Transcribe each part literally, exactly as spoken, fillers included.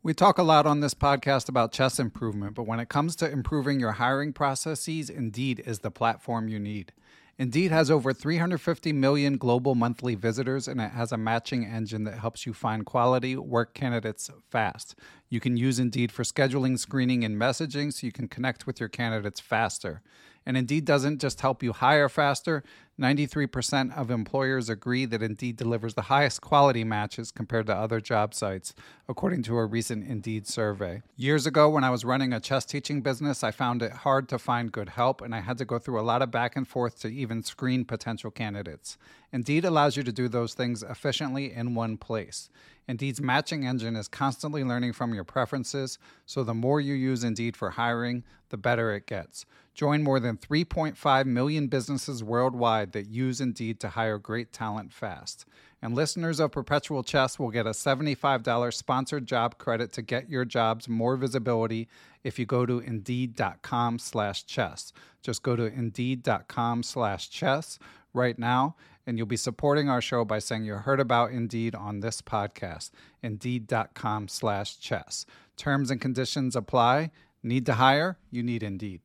We talk a lot on this podcast about chess improvement, but when it comes to improving your hiring processes, Indeed is the platform you need. Indeed has over three hundred fifty million global monthly visitors, and it has a matching engine that helps you find quality work candidates fast. You can use Indeed for scheduling, screening, and messaging so you can connect with your candidates faster. And Indeed doesn't just help you hire faster. ninety-three percent of employers agree that Indeed delivers the highest quality matches compared to other job sites, according to a recent Indeed survey. Years ago, when I was running a chess teaching business, I found it hard to find good help, and I had to go through a lot of back and forth to even screen potential candidates. Indeed allows you to do those things efficiently in one place. Indeed's matching engine is constantly learning from your preferences, so the more you use Indeed for hiring, the better it gets. Join more than three point five million businesses worldwide that use Indeed to hire great talent fast. And listeners of Perpetual Chess will get a seventy-five dollars sponsored job credit to get your jobs more visibility if you go to Indeed.com slash chess. Just go to Indeed.com slash chess right now, and you'll be supporting our show by saying you heard about Indeed on this podcast. Indeed.com slash chess. Terms and conditions apply. Need to hire? You need Indeed.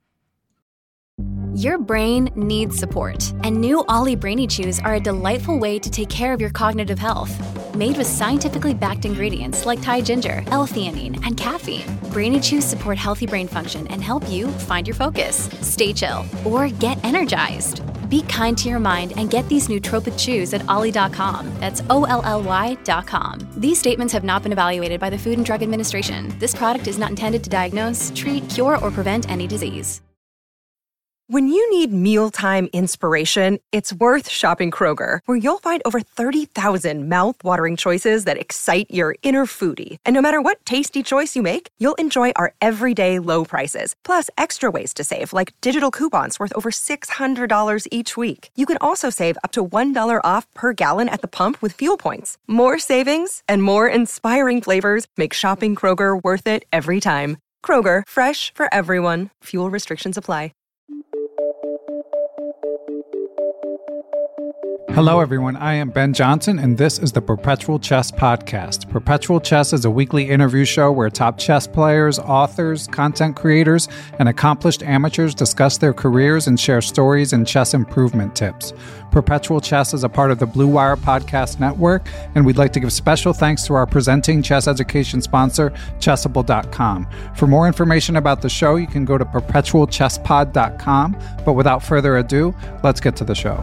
Your brain needs support, and new Ollie Brainy Chews are a delightful way to take care of your cognitive health. Made with scientifically backed ingredients like Thai ginger, L-theanine, and caffeine, Brainy Chews support healthy brain function and help you find your focus, stay chill, or get energized. Be kind to your mind and get these nootropic chews at ollie dot com. That's O L L Y dot com. These statements have not been evaluated by the Food and Drug Administration. This product is not intended to diagnose, treat, cure, or prevent any disease. When you need mealtime inspiration, it's worth shopping Kroger, where you'll find over thirty thousand mouth-watering choices that excite your inner foodie. And no matter what tasty choice you make, you'll enjoy our everyday low prices, plus extra ways to save, like digital coupons worth over six hundred dollars each week. You can also save up to one dollar off per gallon at the pump with fuel points. More savings and more inspiring flavors make shopping Kroger worth it every time. Kroger, fresh for everyone. Fuel restrictions apply. Hello, everyone. I am Ben Johnson, and this is the Perpetual Chess Podcast. Perpetual Chess is a weekly interview show where top chess players, authors, content creators, and accomplished amateurs discuss their careers and share stories and chess improvement tips. Perpetual Chess is a part of the Blue Wire Podcast Network, and we'd like to give special thanks to our presenting chess education sponsor, Chessable dot com. For more information about the show, you can go to perpetual chess pod dot com. But without further ado, let's get to the show.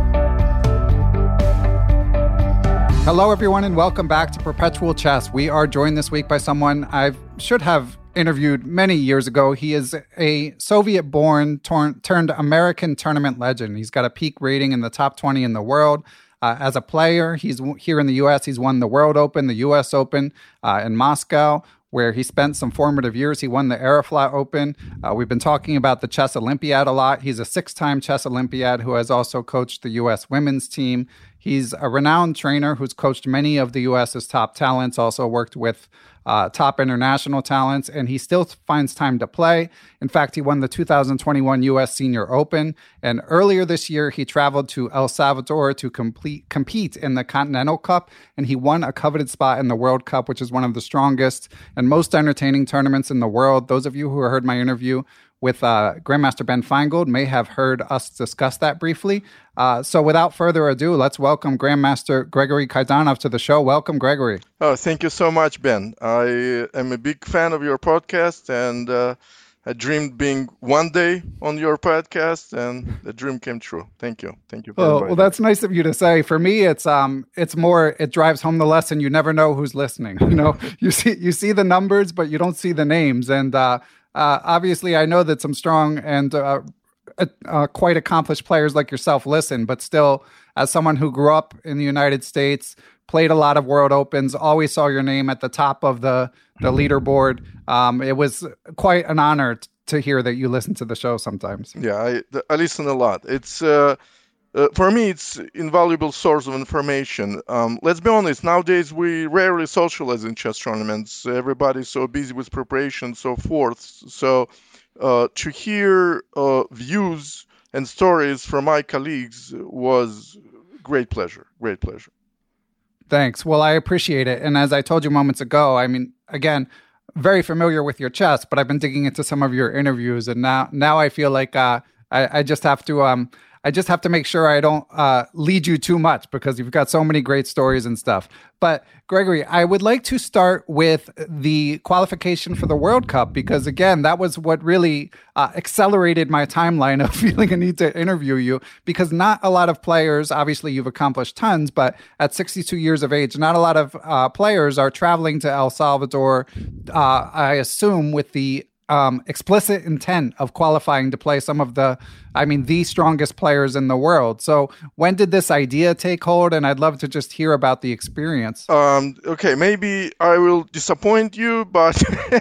Hello, everyone, and welcome back to Perpetual Chess. We are joined this week by someone I should have interviewed many years ago. He is a Soviet-born tor- turned American tournament legend. He's got a peak rating in the top twenty in the world. Uh, as a player, he's here in the U S. He's won the World Open, the U S Open uh, in Moscow, where he spent some formative years. He won the Aeroflot Open. Uh, we've been talking about the Chess Olympiad a lot. He's a six-time Chess Olympiad who has also coached the U S women's team. He's a renowned trainer who's coached many of the U S's top talents, also worked with uh, top international talents, and he still finds time to play. In fact, he won the two thousand twenty-one U S Senior Open, and earlier this year, he traveled to El Salvador to complete, compete in the Continental Cup, and he won a coveted spot in the World Cup, which is one of the strongest and most entertaining tournaments in the world. Those of you who heard my interview with uh, Grandmaster Ben Feingold may have heard us discuss that briefly. Uh, so without further ado, let's welcome Grandmaster Gregory Kaidanov to the show. Welcome, Gregory. Oh, thank you so much, Ben. I am a big fan of your podcast, and uh, I dreamed being one day on your podcast, and the dream came true. Thank you. Thank you. Well, well, that's nice of you to say. For me, it's um, it's more. It drives home the lesson. You never know who's listening. You know, you see, you see the numbers, but you don't see the names. And uh, uh, obviously, I know that some strong and uh, uh, quite accomplished players like yourself listen. But still, as someone who grew up in the United States, played a lot of World Opens, always saw your name at the top of the the leaderboard. Um, it was quite an honor t- to hear that you listen to the show sometimes. Yeah, I, I listen a lot. It's uh, uh, for me, it's invaluable source of information. Um, let's be honest. Nowadays, we rarely socialize in chess tournaments. Everybody's so busy with preparation, and so forth. So uh, to hear uh, views and stories from my colleagues was great pleasure. Great pleasure. Thanks. Well, I appreciate it. And as I told you moments ago, I mean, again, very familiar with your chess, but I've been digging into some of your interviews, and now now I feel like uh, I, I just have to um I just have to make sure I don't uh, lead you too much because you've got so many great stories and stuff. But Gregory, I would like to start with the qualification for the World Cup because, again, that was what really uh, accelerated my timeline of feeling a need to interview you because not a lot of players, obviously you've accomplished tons, but at sixty-two years of age, not a lot of uh, players are traveling to El Salvador, uh, I assume, with the Um, explicit intent of qualifying to play some of the, I mean, the strongest players in the world. So when did this idea take hold? And I'd love to just hear about the experience. Um, okay, maybe I will disappoint you, but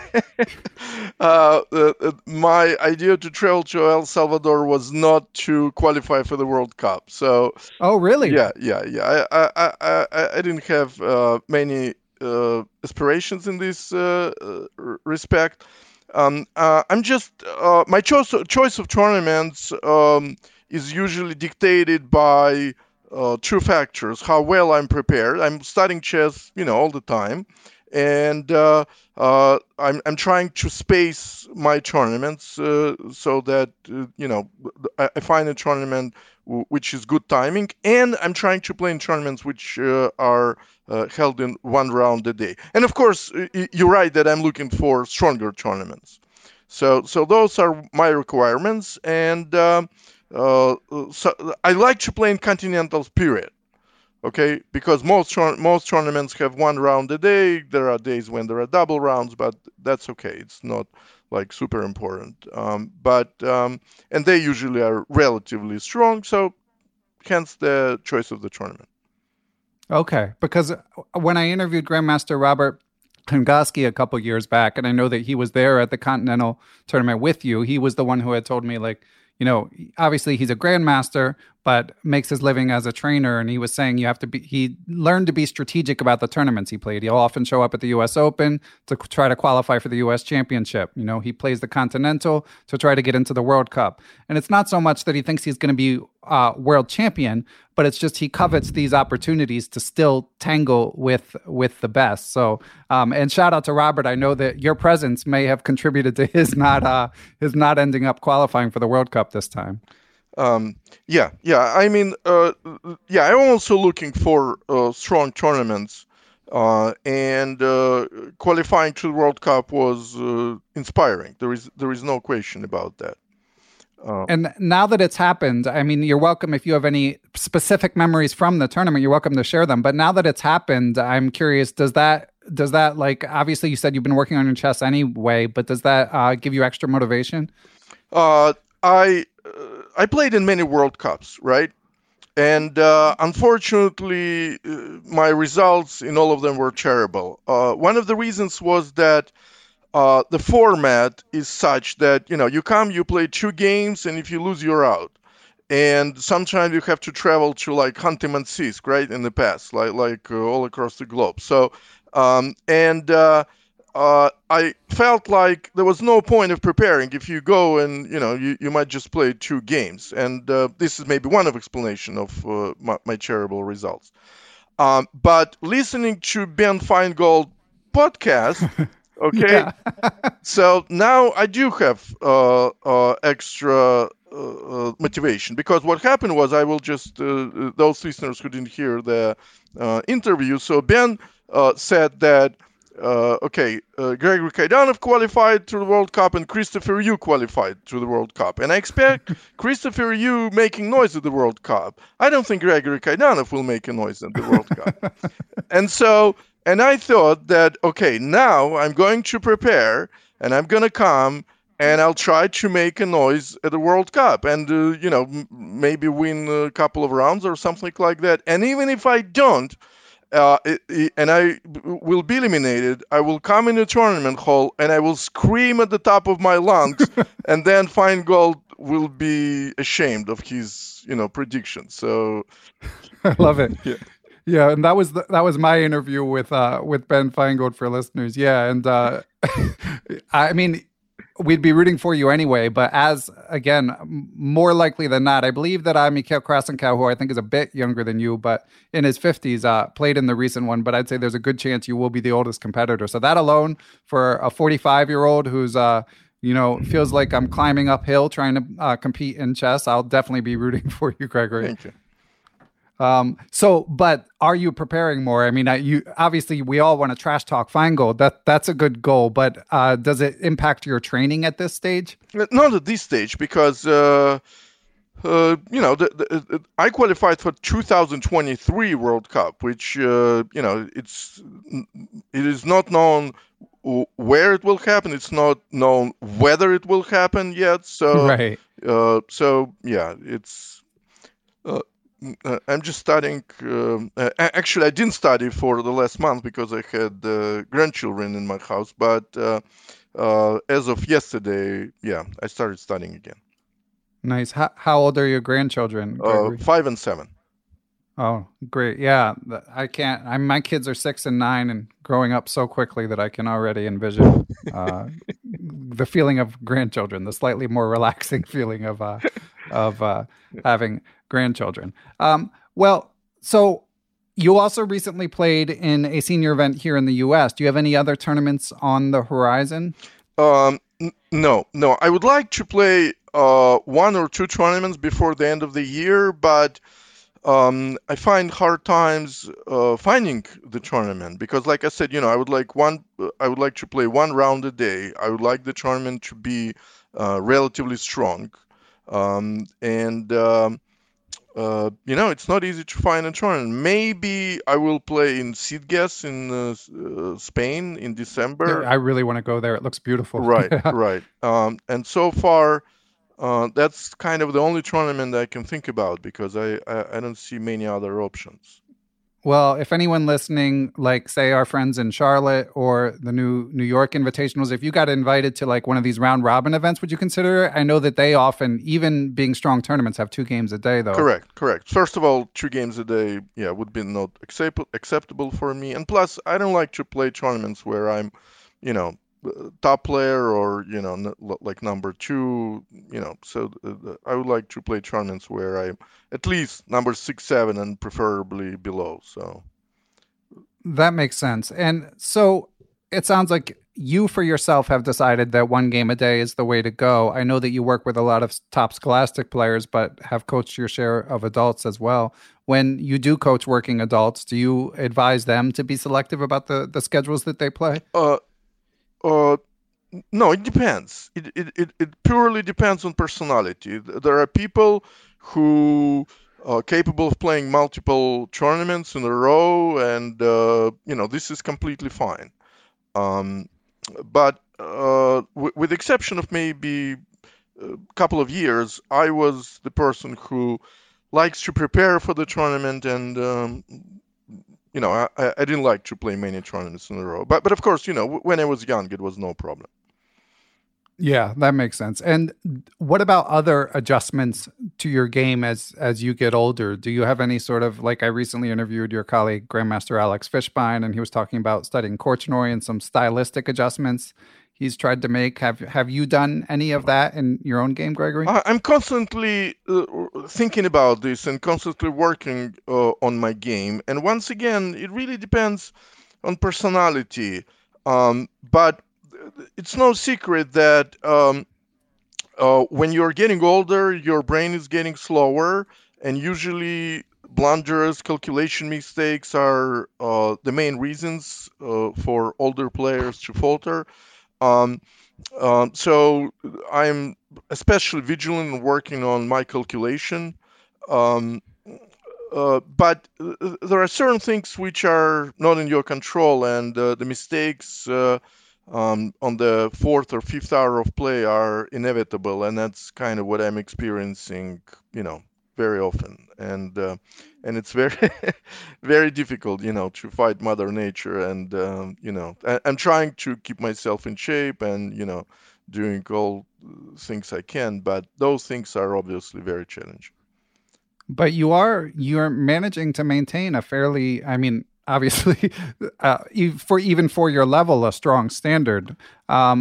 uh, uh, my idea to travel to El Salvador was not to qualify for the World Cup. So, oh, really? Yeah, yeah, yeah. I, I, I, I didn't have uh, many uh, aspirations in this uh, uh, respect. Um, uh, I'm just uh, my choice choice of tournaments um, is usually dictated by uh, two factors: how well I'm prepared. I'm studying chess, you know, all the time, and uh, uh, I'm I'm trying to space my tournaments uh, so that uh, you know I, I find a tournament w- which is good timing, and I'm trying to play in tournaments which uh, are Uh, held in one round a day. And of course, you're right that I'm looking for stronger tournaments. So, so those are my requirements. And uh, uh, so I like to play in continentals, period. Okay, because most most tournaments have one round a day. There are days when there are double rounds, but that's okay. It's not like super important. Um, but um, and they usually are relatively strong. So, hence the choice of the tournament. Okay, because when I interviewed Grandmaster Robert Kongoski a couple years back, and I know that he was there at the Continental Tournament with you, he was the one who had told me, like, you know, obviously he's a grandmaster, but makes his living as a trainer. And he was saying you have to be, he learned to be strategic about the tournaments he played. He'll often show up at the U S Open to try to qualify for the U S Championship. You know, he plays the Continental to try to get into the World Cup. And it's not so much that he thinks he's going to be uh, world champion, but it's just he covets these opportunities to still tangle with with the best. So, um, and shout out to Robert. I know that your presence may have contributed to his not uh, his not ending up qualifying for the World Cup this time. Um, yeah, yeah. I mean, uh, yeah. I'm also looking for uh, strong tournaments, uh, and uh, qualifying to the World Cup was uh, inspiring. There is there is no question about that. Uh, and now that it's happened, I mean, you're welcome if you have any specific memories from the tournament, you're welcome to share them. But now that it's happened, I'm curious, does that, does that like, obviously you said you've been working on your chess anyway, but does that uh, give you extra motivation? Uh, I, uh, I played in many World Cups, right? And uh, unfortunately, uh, my results in all of them were terrible. Uh, one of the reasons was that Uh, the format is such that, you know, you come, you play two games, and if you lose, you're out. And sometimes you have to travel to like Khanty-Mansiysk, right, in the past, like like uh, all across the globe. So, um, and uh, uh, I felt like there was no point of preparing if you go and, you know, you, you might just play two games. And uh, this is maybe one of explanation of uh, my, my terrible results. Um, but listening to Ben Feingold podcast, okay, yeah. So now I do have uh, uh, extra uh, motivation, because what happened was, I will just, uh, those listeners who didn't hear the uh, interview, so Ben uh, said that, uh, okay, uh, Gregory Kaidanov qualified to the World Cup and Christopher Yu qualified to the World Cup. And I expect Christopher Yu making noise at the World Cup. I don't think Gregory Kaidanov will make a noise at the World Cup. And so... And I thought that, okay, now I'm going to prepare and I'm going to come and I'll try to make a noise at the World Cup and, uh, you know, m- maybe win a couple of rounds or something like that. And even if I don't, uh, it, it, and I b- will be eliminated, I will come in the tournament hall and I will scream at the top of my lungs, and then Feingold will be ashamed of his, you know, prediction. So I love it. Yeah. Yeah, and that was the, that was my interview with uh, with Ben Feingold for listeners. Yeah, and uh, I mean, we'd be rooting for you anyway. But as, again, more likely than not, I believe that uh, Mikhail Krasenkow, who I think is a bit younger than you, but in his fifties, uh, played in the recent one. But I'd say there's a good chance you will be the oldest competitor. So that alone, for a forty-five-year-old who's, uh, you know, feels like I'm climbing uphill trying to uh, compete in chess, I'll definitely be rooting for you, Gregory. Thank you. Um, so, but are you preparing more? I mean, I, you obviously we all want to trash talk Feingold. That that's a good goal, but uh, does it impact your training at this stage? Not at this stage, because uh, uh, you know the, the, I qualified for two thousand twenty-three World Cup, which uh, you know it's it is not known where it will happen. It's not known whether it will happen yet. So, right. Uh, so yeah, it's. Uh, Uh, I'm just studying. Um, uh, actually, I didn't study for the last month because I had uh, grandchildren in my house. But uh, uh, as of yesterday, yeah, I started studying again. Nice. How, how old are your grandchildren? Uh, five and seven. Oh, great. Yeah, I can't. I, my kids are six and nine and growing up so quickly that I can already envision uh, the feeling of grandchildren, the slightly more relaxing feeling of uh, of uh, having grandchildren. Um, well, so you also recently played in a senior event here in the U S. Do you have any other tournaments on the horizon? Um, n- no, no. I would like to play uh, one or two tournaments before the end of the year, but um, I find hard times uh, finding the tournament because, like I said, you know, I would like one. I would like to play one round a day. I would like the tournament to be uh, relatively strong, um, and um, Uh, you know, it's not easy to find a tournament. Maybe I will play in Sitges in uh, uh, Spain in December. I really want to go there. It looks beautiful. Right, right. Um, and so far, uh, that's kind of the only tournament I can think about because I, I, I don't see many other options. Well, if anyone listening, like say our friends in Charlotte or the new New York Invitationals, if you got invited to like one of these round robin events, would you consider it? I know that they often, even being strong tournaments, have two games a day though. Correct, correct. First of all, two games a day, yeah, would be not accept- acceptable for me. And plus, I don't like to play tournaments where I'm, you know, top player or, you know, n- like number two, you know, so uh, I would like to play tournaments where I'm at least number six, seven, and preferably below. So that makes sense. And so it sounds like you for yourself have decided that one game a day is the way to go. I know that you work with a lot of top Scholastic players, but have coached your share of adults as well. When you do coach working adults, do you advise them to be selective about the, the schedules that they play? Uh, Uh, no, it depends. It, it it it purely depends on personality. There are people who are capable of playing multiple tournaments in a row, and uh, you know this is completely fine. Um, but uh, w- with the exception of maybe a couple of years, I was the person who likes to prepare for the tournament and. Um, You know, I, I didn't like to play many tournaments in a row. But, but of course, you know, when I was young, it was no problem. Yeah, that makes sense. And what about other adjustments to your game as as you get older? Do you have any sort of, like I recently interviewed your colleague, Grandmaster Alex Fishbein, and he was talking about studying Korchnoi and some stylistic adjustments he's tried to make. Have have you done any of that in your own game, Gregory? I'm constantly uh, thinking about this and constantly working uh, on my game. And once again, it really depends on personality. Um, but it's no secret that um, uh, when you're getting older, your brain is getting slower, and usually blunders, calculation mistakes are uh, the main reasons uh, for older players to falter. Um, um, so I'm especially vigilant in working on my calculation. Um, uh, but uh, there are certain things which are not in your control, and uh, the mistakes uh, um, on the fourth or fifth hour of play are inevitable, and that's kind of what I'm experiencing, you know, very often. And uh, and it's very, very difficult, you know, to fight Mother Nature. And, um, you know, I, I'm trying to keep myself in shape and, you know, doing all things I can. But those things are obviously very challenging. But you are, you're managing to maintain a fairly, I mean, obviously, uh, for even for your level, a strong standard. Um,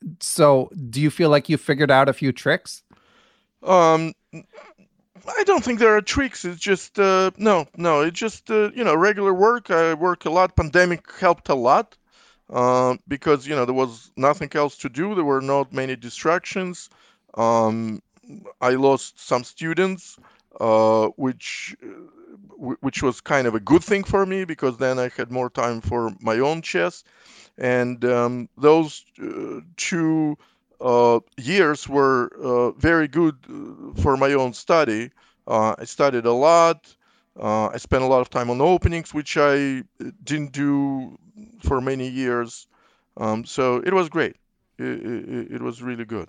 So do you feel like you figured out a few tricks? Um, I don't think there are tricks. It's just uh, no, no. It's just uh, you know regular work. I work a lot. Pandemic helped a lot uh, because you know there was nothing else to do. There were not many distractions. Um, I lost some students, uh, which uh, which was kind of a good thing for me because then I had more time for my own chess. And um, those uh, two uh, years were uh, very good for my own study. Uh, I studied a lot. Uh, I spent a lot of time on openings, which I didn't do for many years. Um, so it was great. It, it, it was really good.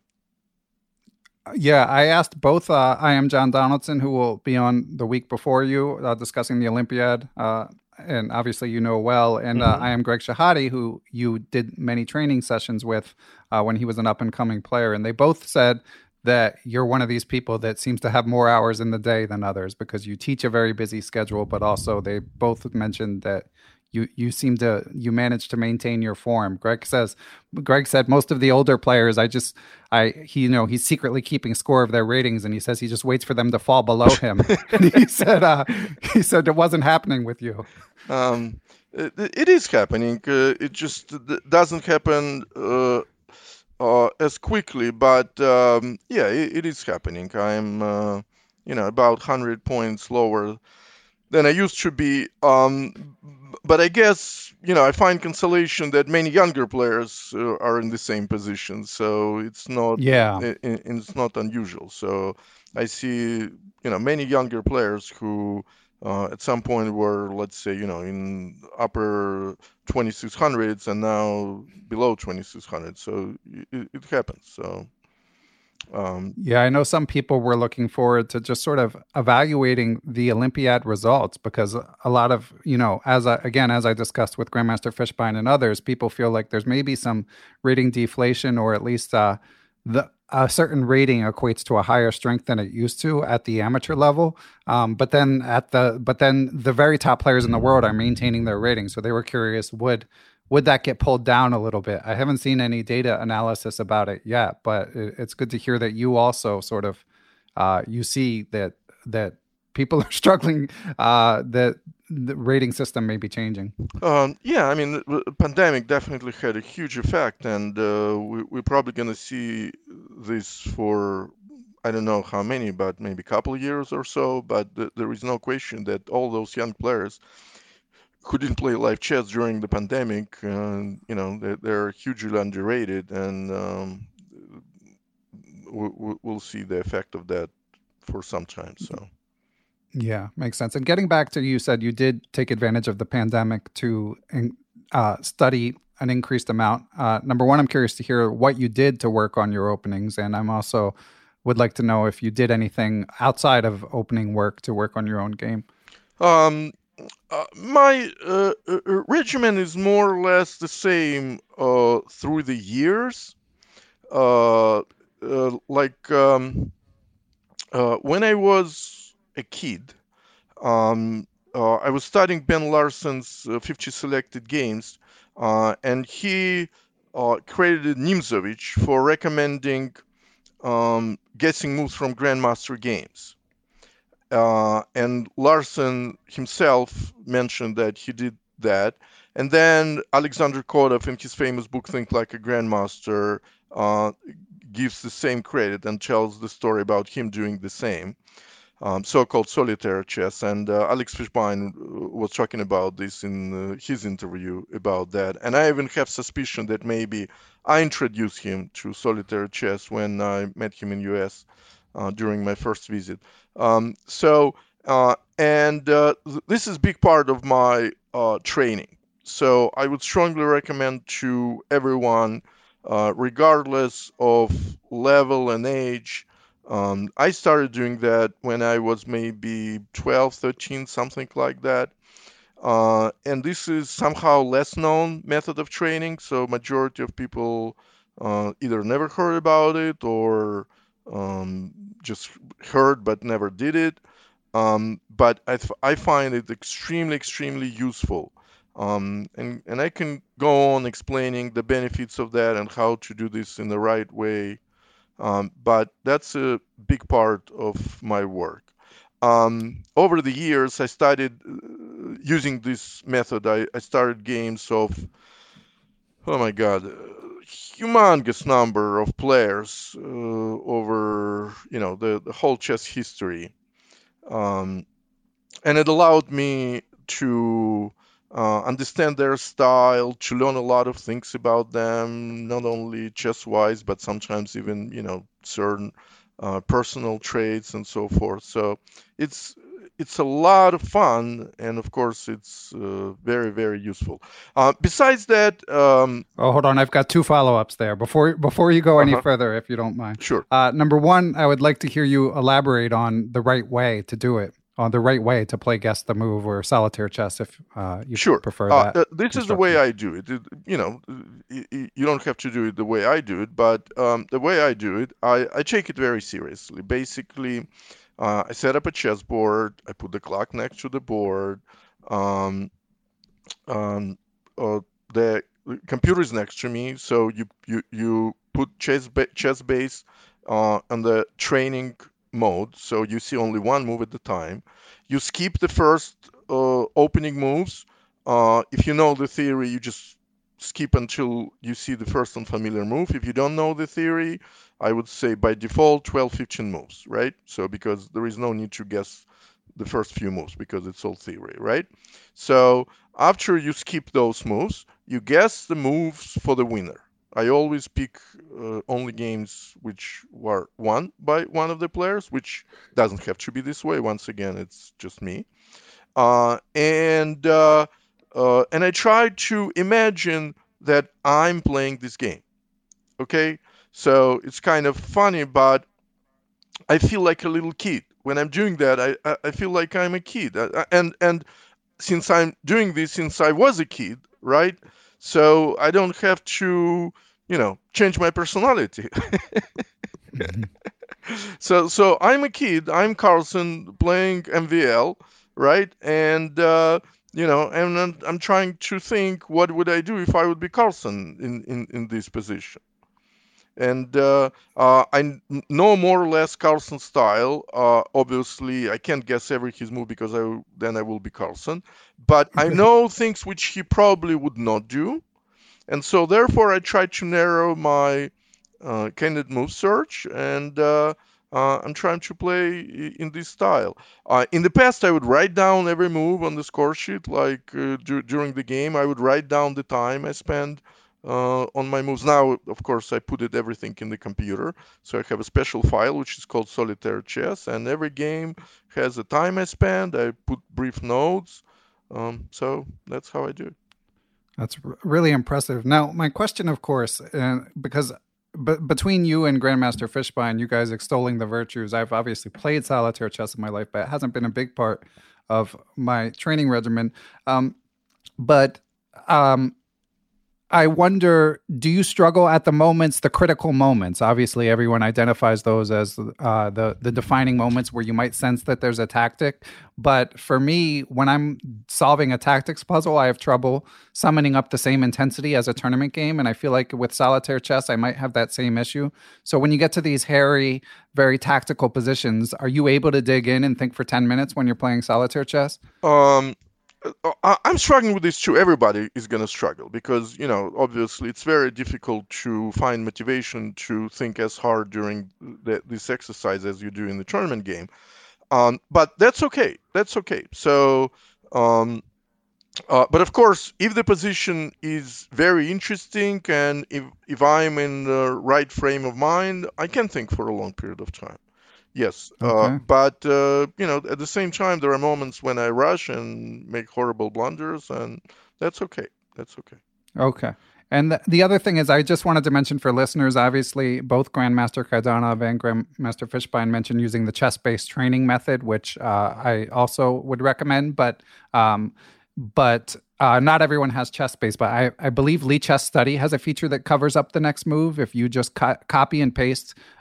Yeah, I asked both. Uh, I am John Donaldson, who will be on the week before you, uh, discussing the Olympiad, uh, and obviously you know well. And uh, Mm-hmm. I am Greg Shahade, who you did many training sessions with uh, when he was an up-and-coming player. And they both said that you're one of these people that seems to have more hours in the day than others because you teach a very busy schedule, but also they both mentioned that you you seem to you manage to maintain your form. Greg says Greg said most of the older players, I just I he you know he's secretly keeping score of their ratings, and he says he just waits for them to fall below him. And he said uh, he said it wasn't happening with you. Um, it, it is happening. Uh, it just doesn't happen uh, uh, as quickly, but um, yeah, it, it is happening. I'm, uh, you know, about one hundred points lower than I used to be. Um, but I guess, you know, I find consolation that many younger players uh, are in the same position, so it's not, Yeah. it, it's not unusual. So I see, you know, many younger players who uh, at some point were, let's say, you know, in upper twenty-six hundreds and now below twenty-six hundred. So it, it happens. So. Um, Yeah, I know some people were looking forward to just sort of evaluating the Olympiad results because a lot of, you know, as I, again, as I discussed with Grandmaster Fishbein and others, people feel like there's maybe some rating deflation, or at least uh, the a certain rating equates to a higher strength than it used to at the amateur level. Um, but then at the but then the very top players in the world are maintaining their rating. So they were curious, would would that get pulled down a little bit? I haven't seen any data analysis about it yet, but it, it's good to hear that you also sort of uh, you see that that people are struggling, uh, that the rating system may be changing. Um, yeah, I mean, the pandemic definitely had a huge effect, and uh, we, we're probably going to see this for I don't know how many, but maybe a couple of years or so. But th- there is no question that all those young players who didn't play live chess during the pandemic, uh, you know, they're, they're hugely underrated, and um, we, we'll see the effect of that for some time. So. Yeah, makes sense. And getting back to, you said you did take advantage of the pandemic to uh, study an increased amount. Uh, number one, I'm curious to hear what you did to work on your openings. And I'm also would like to know if you did anything outside of opening work to work on your own game. Um, uh, my uh, uh, regimen is more or less the same uh, through the years. Uh, uh, like um, uh, when I was a kid, um, uh, I was studying Ben Larson's uh, fifty selected games, uh, and he uh, credited Nimzovich for recommending um, guessing moves from Grandmaster games. Uh, and Larson himself mentioned that he did that. And then Alexander Kodov, in his famous book Think Like a Grandmaster, uh, gives the same credit and tells the story about him doing the same. Um, so-called solitaire chess, and uh, Alex Fishbein was talking about this in uh, his interview about that, and I even have suspicion that maybe I introduced him to solitaire chess when I met him in U S uh, during my first visit. Um, so, uh, and uh, th- this is a big part of my uh, training. So I would strongly recommend to everyone, uh, regardless of level and age. Um, I started doing that when I was maybe twelve, thirteen, something like that. Uh, and this is somehow less known method of training. So majority of people uh, either never heard about it or um, just heard but never did it. Um, but I, th- I find it extremely, extremely useful. Um, and, and I can go on explaining the benefits of that and how to do this in the right way. Um, but that's a big part of my work. Um, over the years, I started uh, using this method. I, I started games of, oh my God, uh, humongous number of players uh, over, you know, the, the whole chess history. Um, and it allowed me to uh, understand their style, to learn a lot of things about them, not only chess-wise, but sometimes even, you know, certain uh, personal traits and so forth. So it's it's a lot of fun, and of course, it's uh, very, very useful. Uh, besides that, um, oh, hold on, I've got two follow-ups there before before you go any uh-huh. further, if you don't mind. Sure. Uh, number one, I would like to hear you elaborate on the right way to do it. On the right way to play Guess the Move or Solitaire Chess, if uh, you sure. prefer uh, that. Uh, this is the way I do it. it you know, you, you don't have to do it the way I do it, but um, the way I do it, I, I take it very seriously. Basically, uh, I set up a chessboard. I put the clock next to the board. Um, um, uh, the computer is next to me, so you you, you put chess ba- chess base uh, on the training mode, so you see only one move at a time. You skip the first uh, opening moves. Uh, if you know the theory, you just skip until you see the first unfamiliar move. If you don't know the theory, I would say by default twelve, fifteen moves, right? So because there is no need to guess the first few moves because it's all theory, right? So after you skip those moves, you guess the moves for the winner. I always pick uh, only games which were won by one of the players, which doesn't have to be this way. Once again, it's just me. Uh, and uh, uh, and I try to imagine that I'm playing this game. Okay, so it's kind of funny, but I feel like a little kid when I'm doing that. I I, I feel like I'm a kid, uh, and and since I'm doing this since I was a kid, right? So I don't have to, you know, change my personality. mm-hmm. So so I'm a kid. I'm Carlsen playing M V L, right? And uh, you know, and I'm, I'm trying to think what would I do if I would be Carlsen in in, in this position. And uh, uh, I know more or less Carlsen's style. Uh, obviously, I can't guess every his move because I then I will be Carlsen. But I know things which he probably would not do, and so therefore I try to narrow my uh, candidate move search, and uh, uh, I'm trying to play in this style. Uh, in the past, I would write down every move on the score sheet, like uh, d- during the game. I would write down the time I spend Uh, on my moves. Now, of course, I put it everything in the computer. So I have a special file which is called Solitaire Chess, and every game has a time I spend. I put brief notes. Um, so that's how I do it. That's r- really impressive. Now, my question, of course, uh, because b- between you and Grandmaster Fishbein, you guys extolling the virtues, I've obviously played solitaire chess in my life, but it hasn't been a big part of my training regimen. Um, but um, I wonder, do you struggle at the moments, the critical moments? Obviously, everyone identifies those as uh, the, the defining moments where you might sense that there's a tactic. But for me, when I'm solving a tactics puzzle, I have trouble summoning up the same intensity as a tournament game. And I feel like with solitaire chess, I might have that same issue. So when you get to these hairy, very tactical positions, are you able to dig in and think for ten minutes when you're playing solitaire chess? Um. I'm struggling with this too. Everybody is going to struggle because, you know, obviously it's very difficult to find motivation to think as hard during the, this exercise as you do in the tournament game. Um, but that's okay. That's okay. So, um, uh, but of course, if the position is very interesting and if, if I'm in the right frame of mind, I can think for a long period of time. Yes, okay. uh, but uh, you know, at the same time, there are moments when I rush and make horrible blunders, and that's okay. That's okay. Okay. And the, the other thing is, I just wanted to mention for listeners, obviously, both Grandmaster Kaidanov and Grandmaster Fishbein mentioned using the chess-based training method, which uh, I also would recommend, but um, but uh, not everyone has chess-based. But I, I believe Lee Chess Study has a feature that covers up the next move. If you just co- copy and paste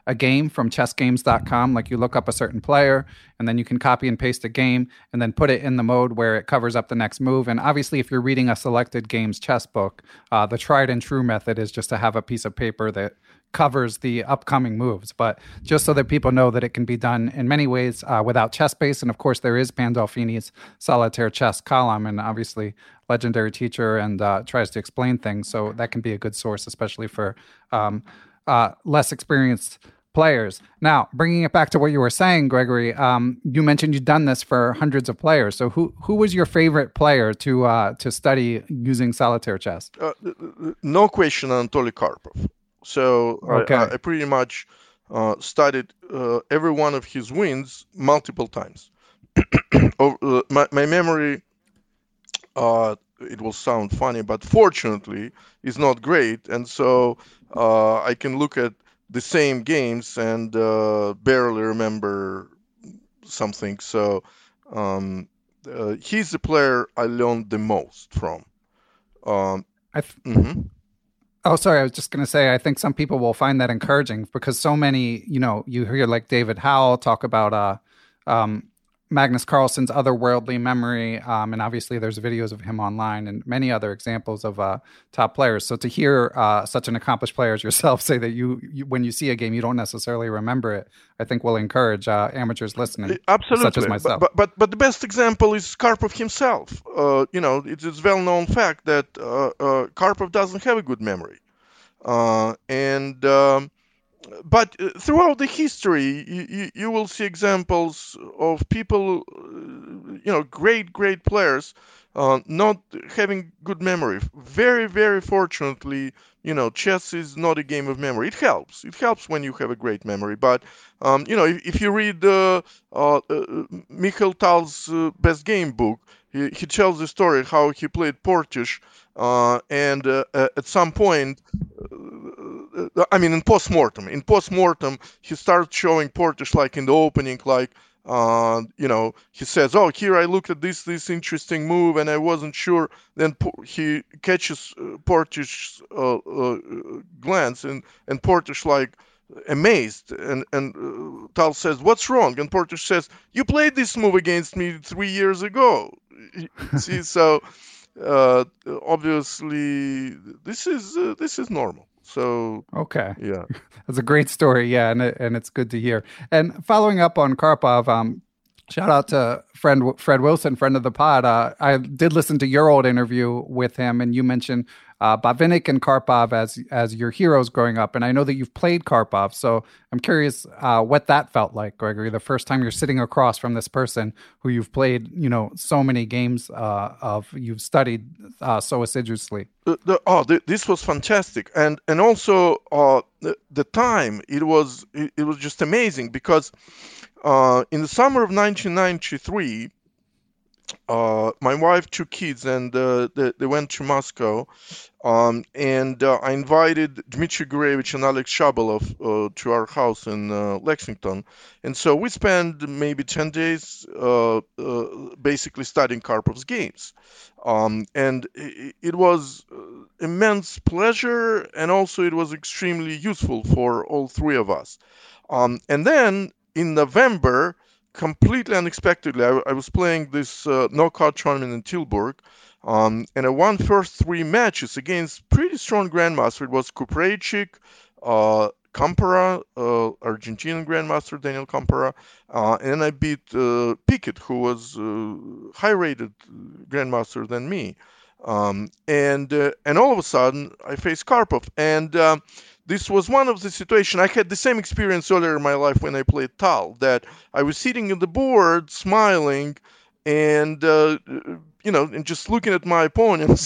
a game from chess games dot com. Like you look up a certain player and then you can copy and paste a game and then put it in the mode where it covers up the next move. And obviously, if you're reading a selected game's chess book, uh, the tried and true method is just to have a piece of paper that covers the upcoming moves. But just so that people know that it can be done in many ways uh, without ChessBase. And of course, there is Pandolfini's Solitaire Chess column, and obviously legendary teacher, and uh, tries to explain things. So that can be a good source, especially for um, uh, less experienced players. Now, bringing it back to what you were saying, Gregory, um, you mentioned you've done this for hundreds of players. So who who was your favorite player to uh, to study using solitaire chess? Uh, no question, Anatoly Karpov. So okay. I, I pretty much uh, studied uh, every one of his wins multiple times. uh, my, my memory, uh, it will sound funny, but fortunately, is not great. And so uh, I can look at the same games and uh, barely remember something. So um, uh, he's the player I learned the most from. Um, I th- mm-hmm. Oh, sorry. I was just going to say, I think some people will find that encouraging because so many, you know, you hear like David Howell talk about uh, um, Magnus Carlsen's otherworldly memory. Um, and obviously there's videos of him online and many other examples of uh, top players. So to hear uh, such an accomplished player as yourself say that you, you, when you see a game, you don't necessarily remember it, I think will encourage uh, amateurs listening. Absolutely. Such as myself. But, but, but the best example is Karpov himself. Uh, you know, it is well-known fact that uh, uh, Karpov doesn't have a good memory. Uh, and um, but throughout the history, you, you, you will see examples of people, you know, great, great players, uh, not having good memory. Very, very fortunately, you know, chess is not a game of memory. It helps. It helps when you have a great memory. But, um, you know, if, if you read uh, uh, uh, Mikhail Tal's uh, Best Game book, he, he tells the story how he played Portish, uh, and uh, at some point, uh, I mean, in post-mortem, in post-mortem, he starts showing Portish like in the opening, like, uh, you know, he says, oh, here I looked at this this interesting move and I wasn't sure. Then he catches uh, Portish's uh, uh, glance, and, and Portish like amazed. And, and uh, Tal says, what's wrong? And Portish says, you played this move against me three years ago. See, so uh, obviously this is uh, this is normal. So okay, yeah, that's a great story. Yeah, and it, and it's good to hear. And following up on Karpov, um, shout out to friend Fred Wilson, friend of the pod. Uh, I did listen to your old interview with him, and you mentioned uh, Botvinnik and Karpov as as your heroes growing up. And I know that you've played Karpov, so I'm curious uh, what that felt like, Gregory. The first time you're sitting across from this person who you've played, you know, so many games uh, of, you've studied uh, so assiduously. The, the, oh, the, this was fantastic, and and also uh, the, the time it was it, it was just amazing because uh, in the summer of nineteen ninety-three, uh, my wife, two kids, and uh, they, they went to Moscow, um, and uh, I invited Dmitry Gurevich and Alex Shabalov uh, to our house in uh, Lexington, and so we spent maybe ten days uh, uh, basically studying Karpov's games. Um, and it, it was uh, immense pleasure, and also it was extremely useful for all three of us. Um, and then in November, completely unexpectedly, I, I was playing this uh, knockout tournament in Tilburg, um, and I won first three matches against pretty strong grandmaster. It was Kuprejcik, uh, Campara, uh, Argentinian grandmaster Daniel Campara, uh, and then I beat uh, Pickett, who was uh, high-rated grandmaster than me, um, and uh, and all of a sudden I faced Karpov, and uh, this was one of the situations. I had the same experience earlier in my life when I played Tal, that I was sitting at the board smiling, and uh, you know, and just looking at my opponents.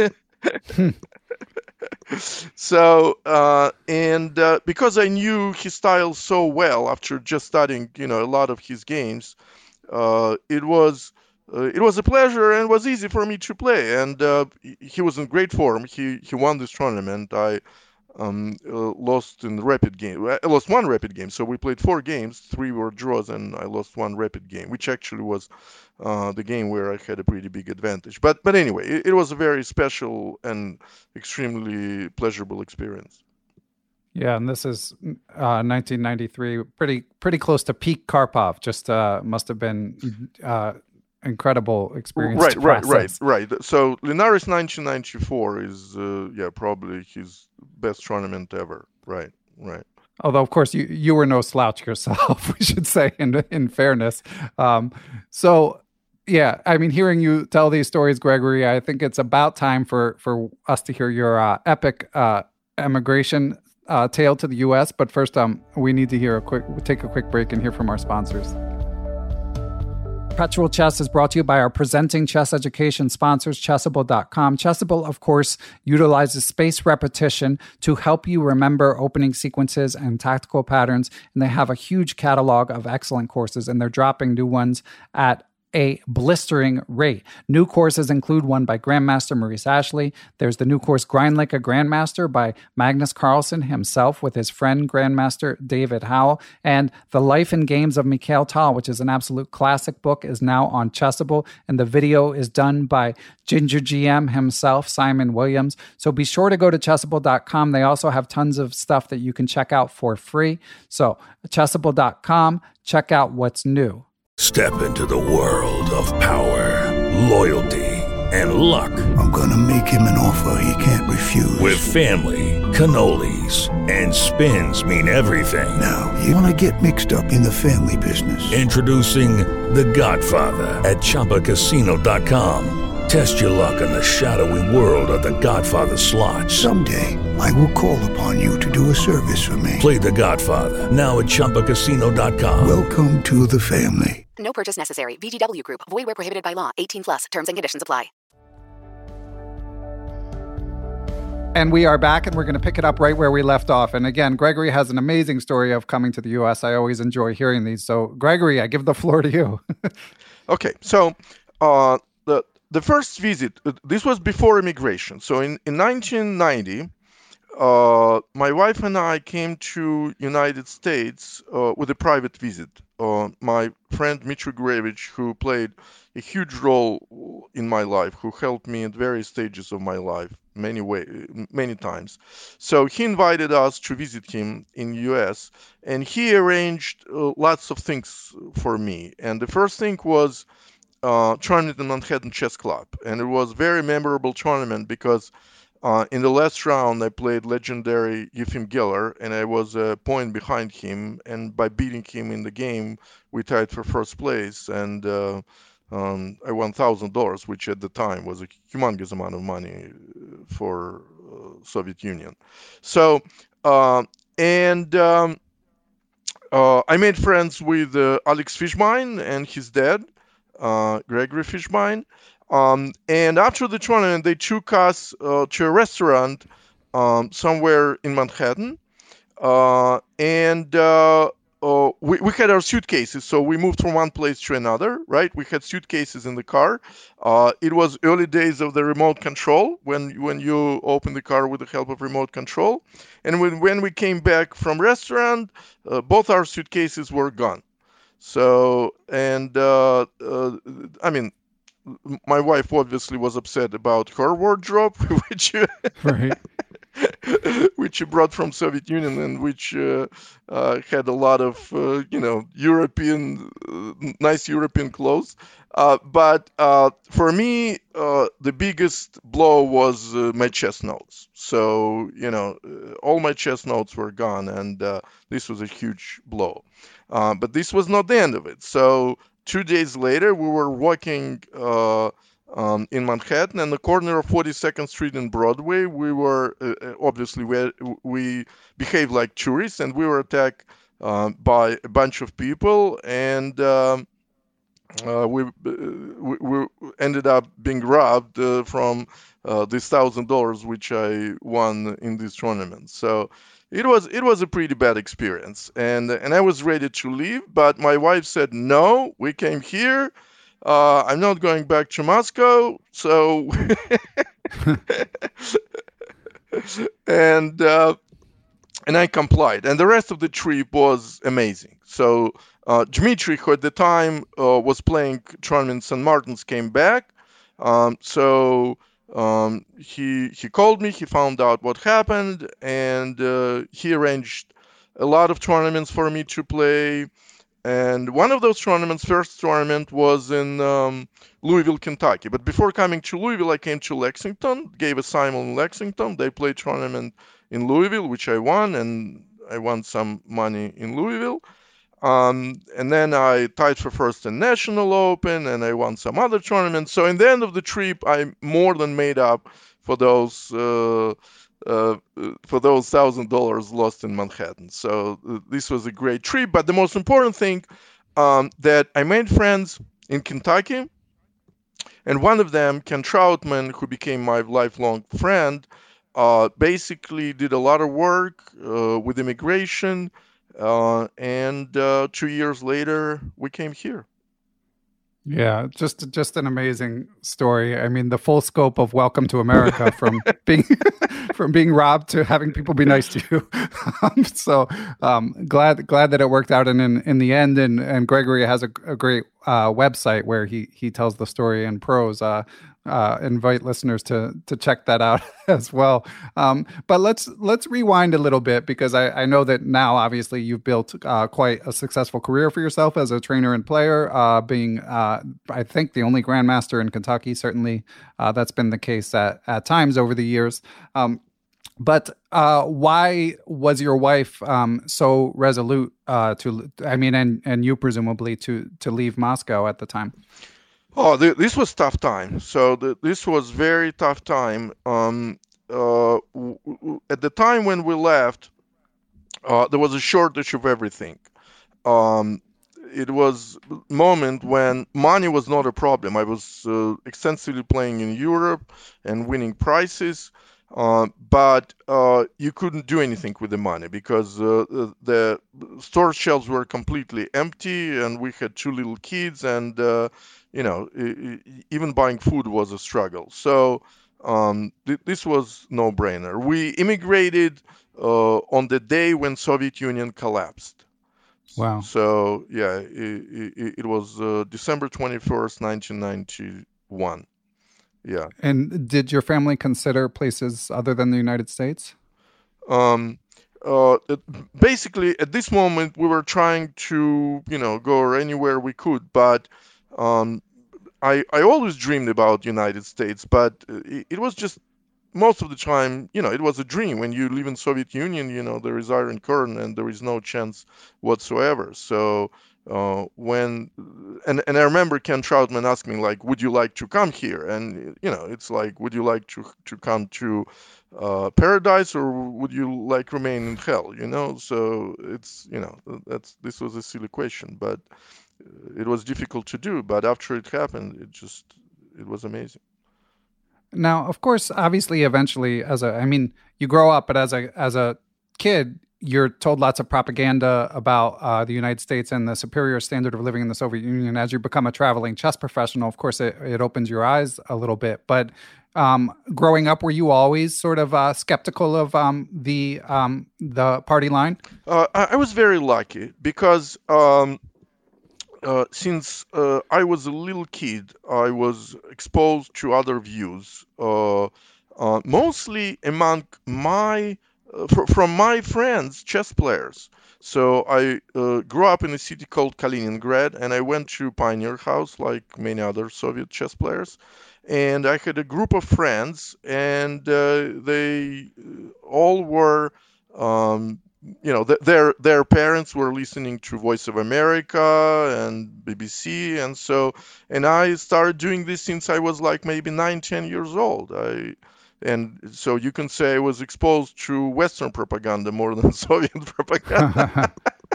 So, uh, and uh, because I knew his style so well after just studying, you know, a lot of his games, uh, it was uh, it was a pleasure and was easy for me to play. And uh, he was in great form. He he won this tournament. I um, uh, lost in the rapid game. I lost one rapid game. So we played four games. Three were draws, and I lost one rapid game, which actually was uh, the game where I had a pretty big advantage. But but anyway, it, it was a very special and extremely pleasurable experience. Yeah, and this is uh, nineteen ninety-three, pretty pretty close to peak Karpov. Just uh, must have been uh, incredible experience. Right, to right, process. right, right. So Linares nineteen ninety-four is, uh, yeah, probably his best tournament ever. Right, right. Although, of course, you, you were no slouch yourself, we should say, in in fairness. Um, so, yeah, I mean, hearing you tell these stories, Gregory, I think it's about time for, for us to hear your uh, epic uh, emigration uh, tale to the U S. But first, um, we need to hear a quick, take a quick break and hear from our sponsors. Perpetual Chess is brought to you by our presenting chess education sponsors, Chessable dot com. Chessable, of course, utilizes spaced repetition to help you remember opening sequences and tactical patterns, and they have a huge catalog of excellent courses, and they're dropping new ones at a blistering rate. New courses include one by Grandmaster Maurice Ashley. There's the new course Grind Like a Grandmaster by Magnus Carlsen himself with his friend Grandmaster David Howell. And The Life and Games of Mikhail Tal, which is an absolute classic book, is now on Chessable. And the video is done by Ginger G M himself, Simon Williams. So be sure to go to Chessable dot com. They also have tons of stuff that you can check out for free. So Chessable dot com, check out what's new. Step into the world of power, loyalty, and luck. I'm gonna make him an offer he can't refuse. With family, cannolis, and spins mean everything. Now, you wanna get mixed up in the family business. Introducing The Godfather at Chumba Casino dot com. Test your luck in the shadowy world of The Godfather slot. Someday, I will call upon you to do a service for me. Play The Godfather, now at Chumba Casino dot com. Welcome to the family. No purchase necessary. V G W Group. Void where prohibited by law. eighteen plus. Terms and conditions apply. And we are back, and we're going to pick it up right where we left off. And again, Gregory has an amazing story of coming to the U S. I always enjoy hearing these. So, Gregory, I give the floor to you. Okay, so uh, the the first visit, uh, this was before immigration. So in, in nineteen ninety, uh, my wife and I came to United States uh, with a private visit. Uh, my friend Mitri Gurevich, who played a huge role in my life, who helped me at various stages of my life, many way, many times. So he invited us to visit him in U S, and he arranged uh, lots of things for me. And the first thing was uh, tournament in Manhattan Chess Club, and it was a very memorable tournament because Uh, in the last round, I played legendary Yefim Geller, and I was a point behind him. And by beating him in the game, we tied for first place, and uh, um, I won one thousand dollars, which at the time was a humongous amount of money for uh, Soviet Union. So, uh, and um, uh, I made friends with uh, Alex Fishbein and his dad, uh, Gregory Fishbein. Um, and after the tournament, they took us uh, to a restaurant um, somewhere in Manhattan. Uh, and uh, uh, we, we had our suitcases, so we moved from one place to another, right? We had suitcases in the car. Uh, it was early days of the remote control, when, when you open the car with the help of remote control. And when, when we came back from restaurant, uh, both our suitcases were gone. So, and uh, uh, I mean, my wife obviously was upset about her wardrobe, which right. which she brought from Soviet Union, and which uh, uh, had a lot of uh, you know European, uh, nice European clothes. Uh, but uh, for me, uh, the biggest blow was uh, my chess notes. So you know, uh, all my chess notes were gone, and uh, this was a huge blow. Uh, but this was not the end of it. So two days later, we were walking uh, um, in Manhattan, and the corner of forty-second Street and Broadway. We were uh, obviously we, we behaved like tourists, and we were attacked uh, by a bunch of people, and um, uh, we, uh, we we ended up being robbed uh, from uh, this thousand dollars which I won in this tournament. So. It was it was a pretty bad experience, and and I was ready to leave, but my wife said, no, we came here. Uh, I'm not going back to Moscow. So, and uh, and I complied, and the rest of the trip was amazing. So uh, Dmitry, who at the time uh, was playing tournament in Saint Martin's, came back. Um, so Um, he he called me. He found out what happened, and uh, he arranged a lot of tournaments for me to play. And one of those tournaments, first tournament, was in um, Louisville, Kentucky. But before coming to Louisville, I came to Lexington, gave a simul in Lexington. They played tournament in Louisville, which I won, and I won some money in Louisville. Um, and then I tied for first in National Open, and I won some other tournaments. So in the end of the trip, I more than made up for those uh, uh, for those thousand dollars lost in Manhattan. So uh, this was a great trip. But the most important thing, um, that I made friends in Kentucky, and one of them, Ken Troutman, who became my lifelong friend, uh, basically did a lot of work uh, with immigration. Uh, and uh, two years later, we came here. Yeah, just just an amazing story. I mean, the full scope of Welcome to America, from being from being robbed to having people be nice to you. um, so um, glad glad that it worked out in in, in the end. And and Gregory has a, a great uh, website where he he tells the story in prose. Uh, uh, invite listeners to to check that out as well. Um, but let's let's rewind a little bit, because I, I know that now obviously you've built uh, quite a successful career for yourself as a trainer and player, uh, being uh, I think the only grandmaster in Kentucky. Certainly, uh, that's been the case at at times over the years. Um, But uh, why was your wife um, so resolute uh, to? I mean, and and you presumably to to leave Moscow at the time? Oh, th- this was tough time. So th- this was very tough time. Um, uh, w- w- at the time when we left, uh, there was a shortage of everything. Um, it was a moment when money was not a problem. I was uh, extensively playing in Europe and winning prizes, uh, but uh, you couldn't do anything with the money because uh, the store shelves were completely empty, and we had two little kids, and uh, you know, even buying food was a struggle. So um, th- this was no-brainer. We immigrated uh, on the day when Soviet Union collapsed. Wow. So yeah, it, it, it was uh, December twenty-first, nineteen ninety-one. Yeah. And did your family consider places other than the United States? Um, uh, it, basically, at this moment, we were trying to, you know, go anywhere we could, but um, I I always dreamed about United States, but it, it was just most of the time, you know, it was a dream. When you live in Soviet Union, you know, there is Iron Curtain and there is no chance whatsoever. So uh, when, and, and I remember Ken Troutman asking, like, would you like to come here? And, you know, it's like, would you like to, to come to uh, paradise, or would you like remain in hell? You know, so it's, you know, that's, this was a silly question, but it was difficult to do. But after it happened, it just, it was amazing. Now, of course, obviously, eventually, as a, I mean, you grow up, but as a as a kid, you're told lots of propaganda about uh, the United States and the superior standard of living in the Soviet Union. As you become a traveling chess professional, of course, it, it opens your eyes a little bit. But um, growing up, were you always sort of uh, skeptical of um, the um, the party line? Uh, I, I was very lucky because. Um, Uh, since uh, I was a little kid, I was exposed to other views, uh, uh, mostly among my, uh, fr- from my friends, chess players. So I uh, grew up in a city called Kaliningrad, and I went to Pioneer House like many other Soviet chess players. And I had a group of friends, and uh, they all were um, you know, th- their their parents were listening to Voice of America and B B C, and so, and I started doing this since I was like maybe nine, ten years old. I, and so you can say I was exposed to Western propaganda more than Soviet propaganda.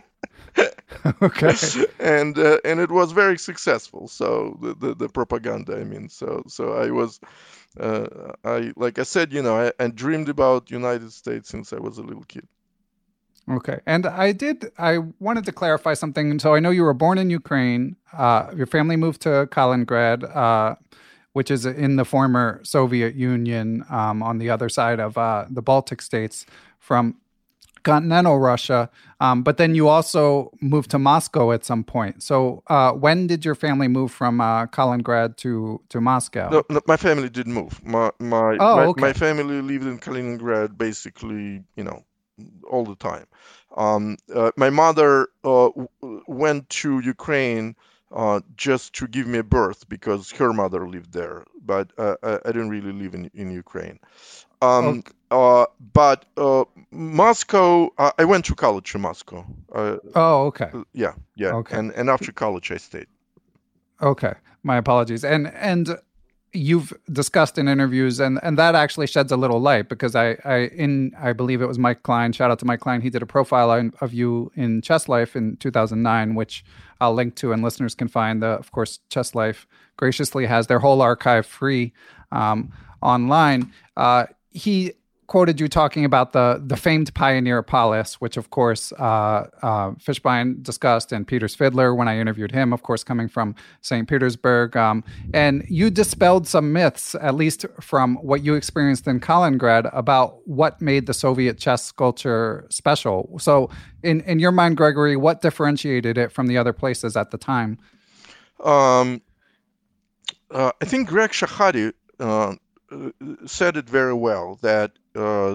Okay. And uh, and it was very successful. So the, the, the propaganda, I mean, so so I was, uh, I like I said, you know, I, I dreamed about United States since I was a little kid. Okay. And I did, I wanted to clarify something. So I know you were born in Ukraine. Uh, your family moved to Kaliningrad, uh, which is in the former Soviet Union, um, on the other side of uh, the Baltic states from continental Russia, um, but then you also moved to Moscow at some point. So uh, when did your family move from uh, Kaliningrad to, to Moscow? No, no, my family didn't move. My my oh, my, okay. my family lived in Kaliningrad basically, you know, all the time. Um, uh, my mother uh, w- went to Ukraine uh, just to give me a birth because her mother lived there, but uh, I, I didn't really live in, in Ukraine. Um, Okay. uh, but uh, Moscow, uh, I went to college in Moscow. Uh, Oh, okay. yeah, yeah, Okay. and and after college I stayed. Okay, my apologies. And and you've discussed in interviews, and, and that actually sheds a little light because I, I in I believe it was Mike Klein. Shout out to Mike Klein. He did a profile on, of you in Chess Life in two thousand nine, which I'll link to, and listeners can find. The, of course, Chess Life graciously has their whole archive free um, online. Uh, he quoted you talking about the the famed pioneer Paulus, which of course uh, uh, Fishbein discussed, and Peters Fiddler when I interviewed him, of course, coming from Saint Petersburg. Um, and you dispelled some myths, at least from what you experienced in Kaliningrad, about what made the Soviet chess culture special. So in, in your mind, Gregory, what differentiated it from the other places at the time? Um, uh, I think Greg Shahade uh, said it very well, that uh,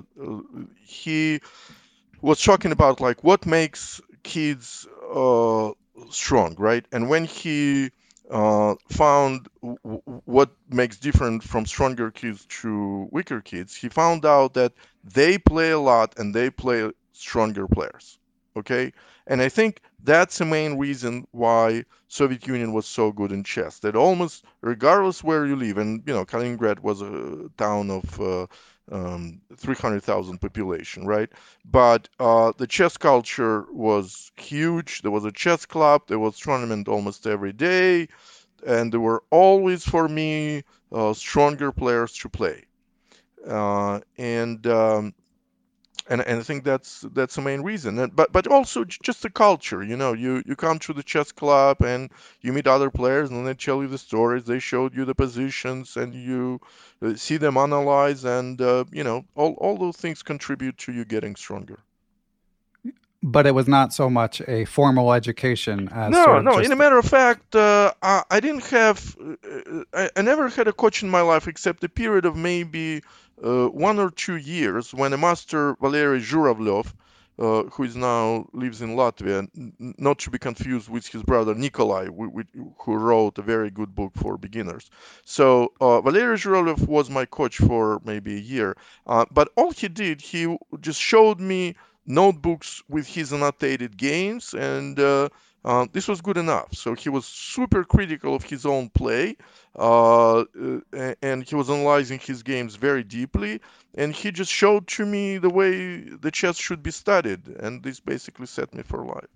he was talking about like what makes kids uh, strong, right? And when he uh, found w- what makes different from stronger kids to weaker kids, he found out that they play a lot and they play stronger players. Okay, and I think that's the main reason why Soviet Union was so good in chess. That almost regardless where you live, and you know, Kaliningrad was a town of uh, um, three hundred thousand population, right? But uh, the chess culture was huge. There was a chess club. There was tournament almost every day, and there were always, for me, uh, stronger players to play. Uh, and um, And, and I think that's that's the main reason. And, but but also just the culture, you know, you, you come to the chess club and you meet other players and they tell you the stories, they showed you the positions and you uh, see them analyze, and uh, you know, all, all those things contribute to you getting stronger. But it was not so much a formal education as no, sort of no. just... In a matter of fact, uh, I, I didn't have, uh, I, I never had a coach in my life except a period of maybe uh, one or two years when a master, Valery Zhuravlev, uh, who is now lives in Latvia, n- not to be confused with his brother Nikolai, wh- wh- who wrote a very good book for beginners. So uh, Valery Zhuravlev was my coach for maybe a year, uh, but all he did, he just showed me notebooks with his annotated games, and uh, uh, this was good enough. So he was super critical of his own play, uh, uh, and he was analyzing his games very deeply, and he just showed to me the way the chess should be studied, and this basically set me for life.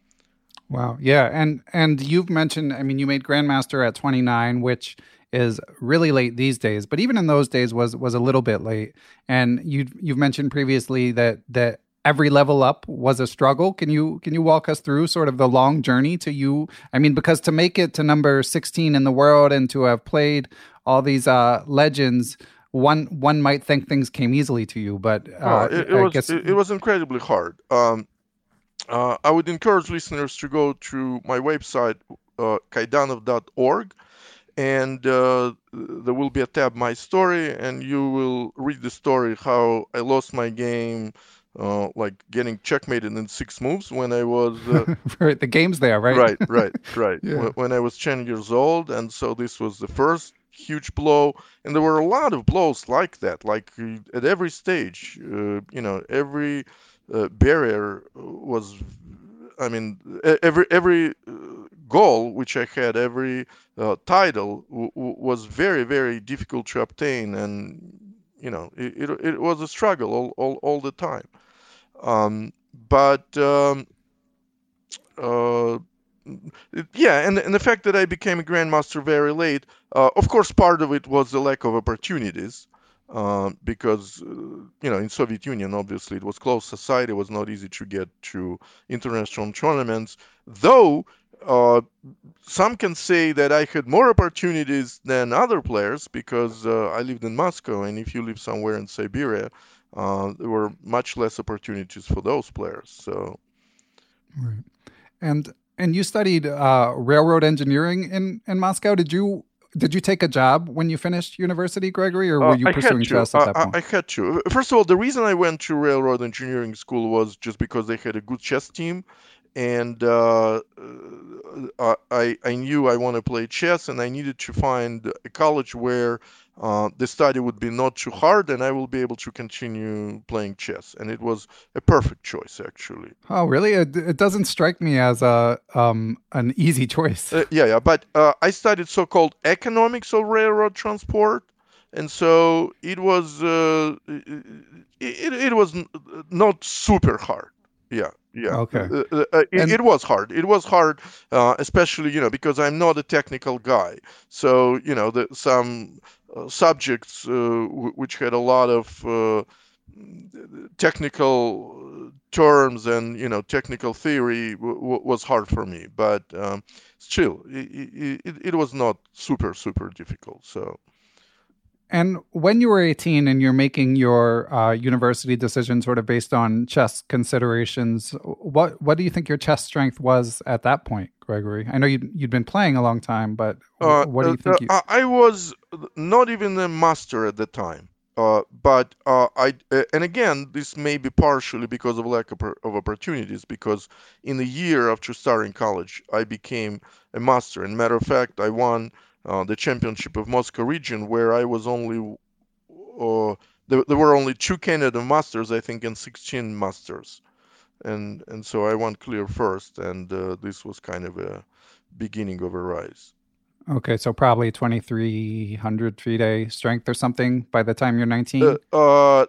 Wow. Yeah. And and you've mentioned, I mean, you made Grandmaster at twenty-nine, which is really late these days, but even in those days was was a little bit late. And you you've mentioned previously that that every level up was a struggle. Can you can you walk us through sort of the long journey to you? I mean, because to make it to number sixteen in the world and to have played all these uh, legends, one one might think things came easily to you, but uh, oh, it, it I was guess it, it was incredibly hard. Um, uh, I would encourage listeners to go to my website, uh, kaidanov dot org. And uh, there will be a tab, My Story, and you will read the story how I lost my game, uh, like getting checkmated in six moves when I was... Uh, right, the game's there, right? right, right, right. Yeah. When I was ten years old, and so this was the first huge blow. And there were a lot of blows like that, like uh, at every stage, uh, you know, every uh, barrier was... I mean, every every goal which I had, every uh, title w- w- was very, very difficult to obtain, and you know, it, it, it was a struggle all, all, all the time. Um, but um, uh, it, yeah, and, and the fact that I became a grandmaster very late, uh, of course, part of it was the lack of opportunities. Uh, because, uh, you know, in Soviet Union, obviously, it was closed society. It was not easy to get to international tournaments. Though, uh, some can say that I had more opportunities than other players because uh, I lived in Moscow. And if you live somewhere in Siberia, uh, there were much less opportunities for those players. So, right. And and you studied uh, railroad engineering in, in Moscow. Did you did you take a job when you finished university, Gregory, or were you uh, pursuing chess at that I, point? I, I had to. First of all, the reason I went to railroad engineering school was just because they had a good chess team. And uh, uh, I, I knew I want to play chess, and I needed to find a college where uh, the study would be not too hard, and I will be able to continue playing chess. And it was a perfect choice, actually. Oh, really? It, it doesn't strike me as a um, an easy choice. Uh, yeah, yeah. But uh, I studied so-called economics of railroad transport, and so it was uh, it, it was not super hard. Yeah, yeah. Okay. Uh, uh, uh, it, And- it was hard. It was hard, uh, especially, you know, because I'm not a technical guy. So, you know, the, some uh, subjects uh, w- which had a lot of uh, technical terms and, you know, technical theory w- w- was hard for me. But um, still, it, it, it was not super, super difficult. So. And when you were eighteen and you're making your uh, university decision sort of based on chess considerations, what what do you think your chess strength was at that point, Gregory? I know you'd, you'd been playing a long time, but Uh, what do you think? uh, You... uh, I was not even a master at the time. Uh, but uh, I uh, and again, this may be partially because of lack of, of opportunities. Because in a year after starting college, I became a master. And matter of fact, I won uh, the championship of Moscow region, where I was only uh, there, there were only two Canadian masters, I think, and sixteen masters, and and so I won clear first, and uh, this was kind of a beginning of a rise. Okay, so probably twenty-three hundred FIDE strength or something by the time you're nineteen? Uh, uh,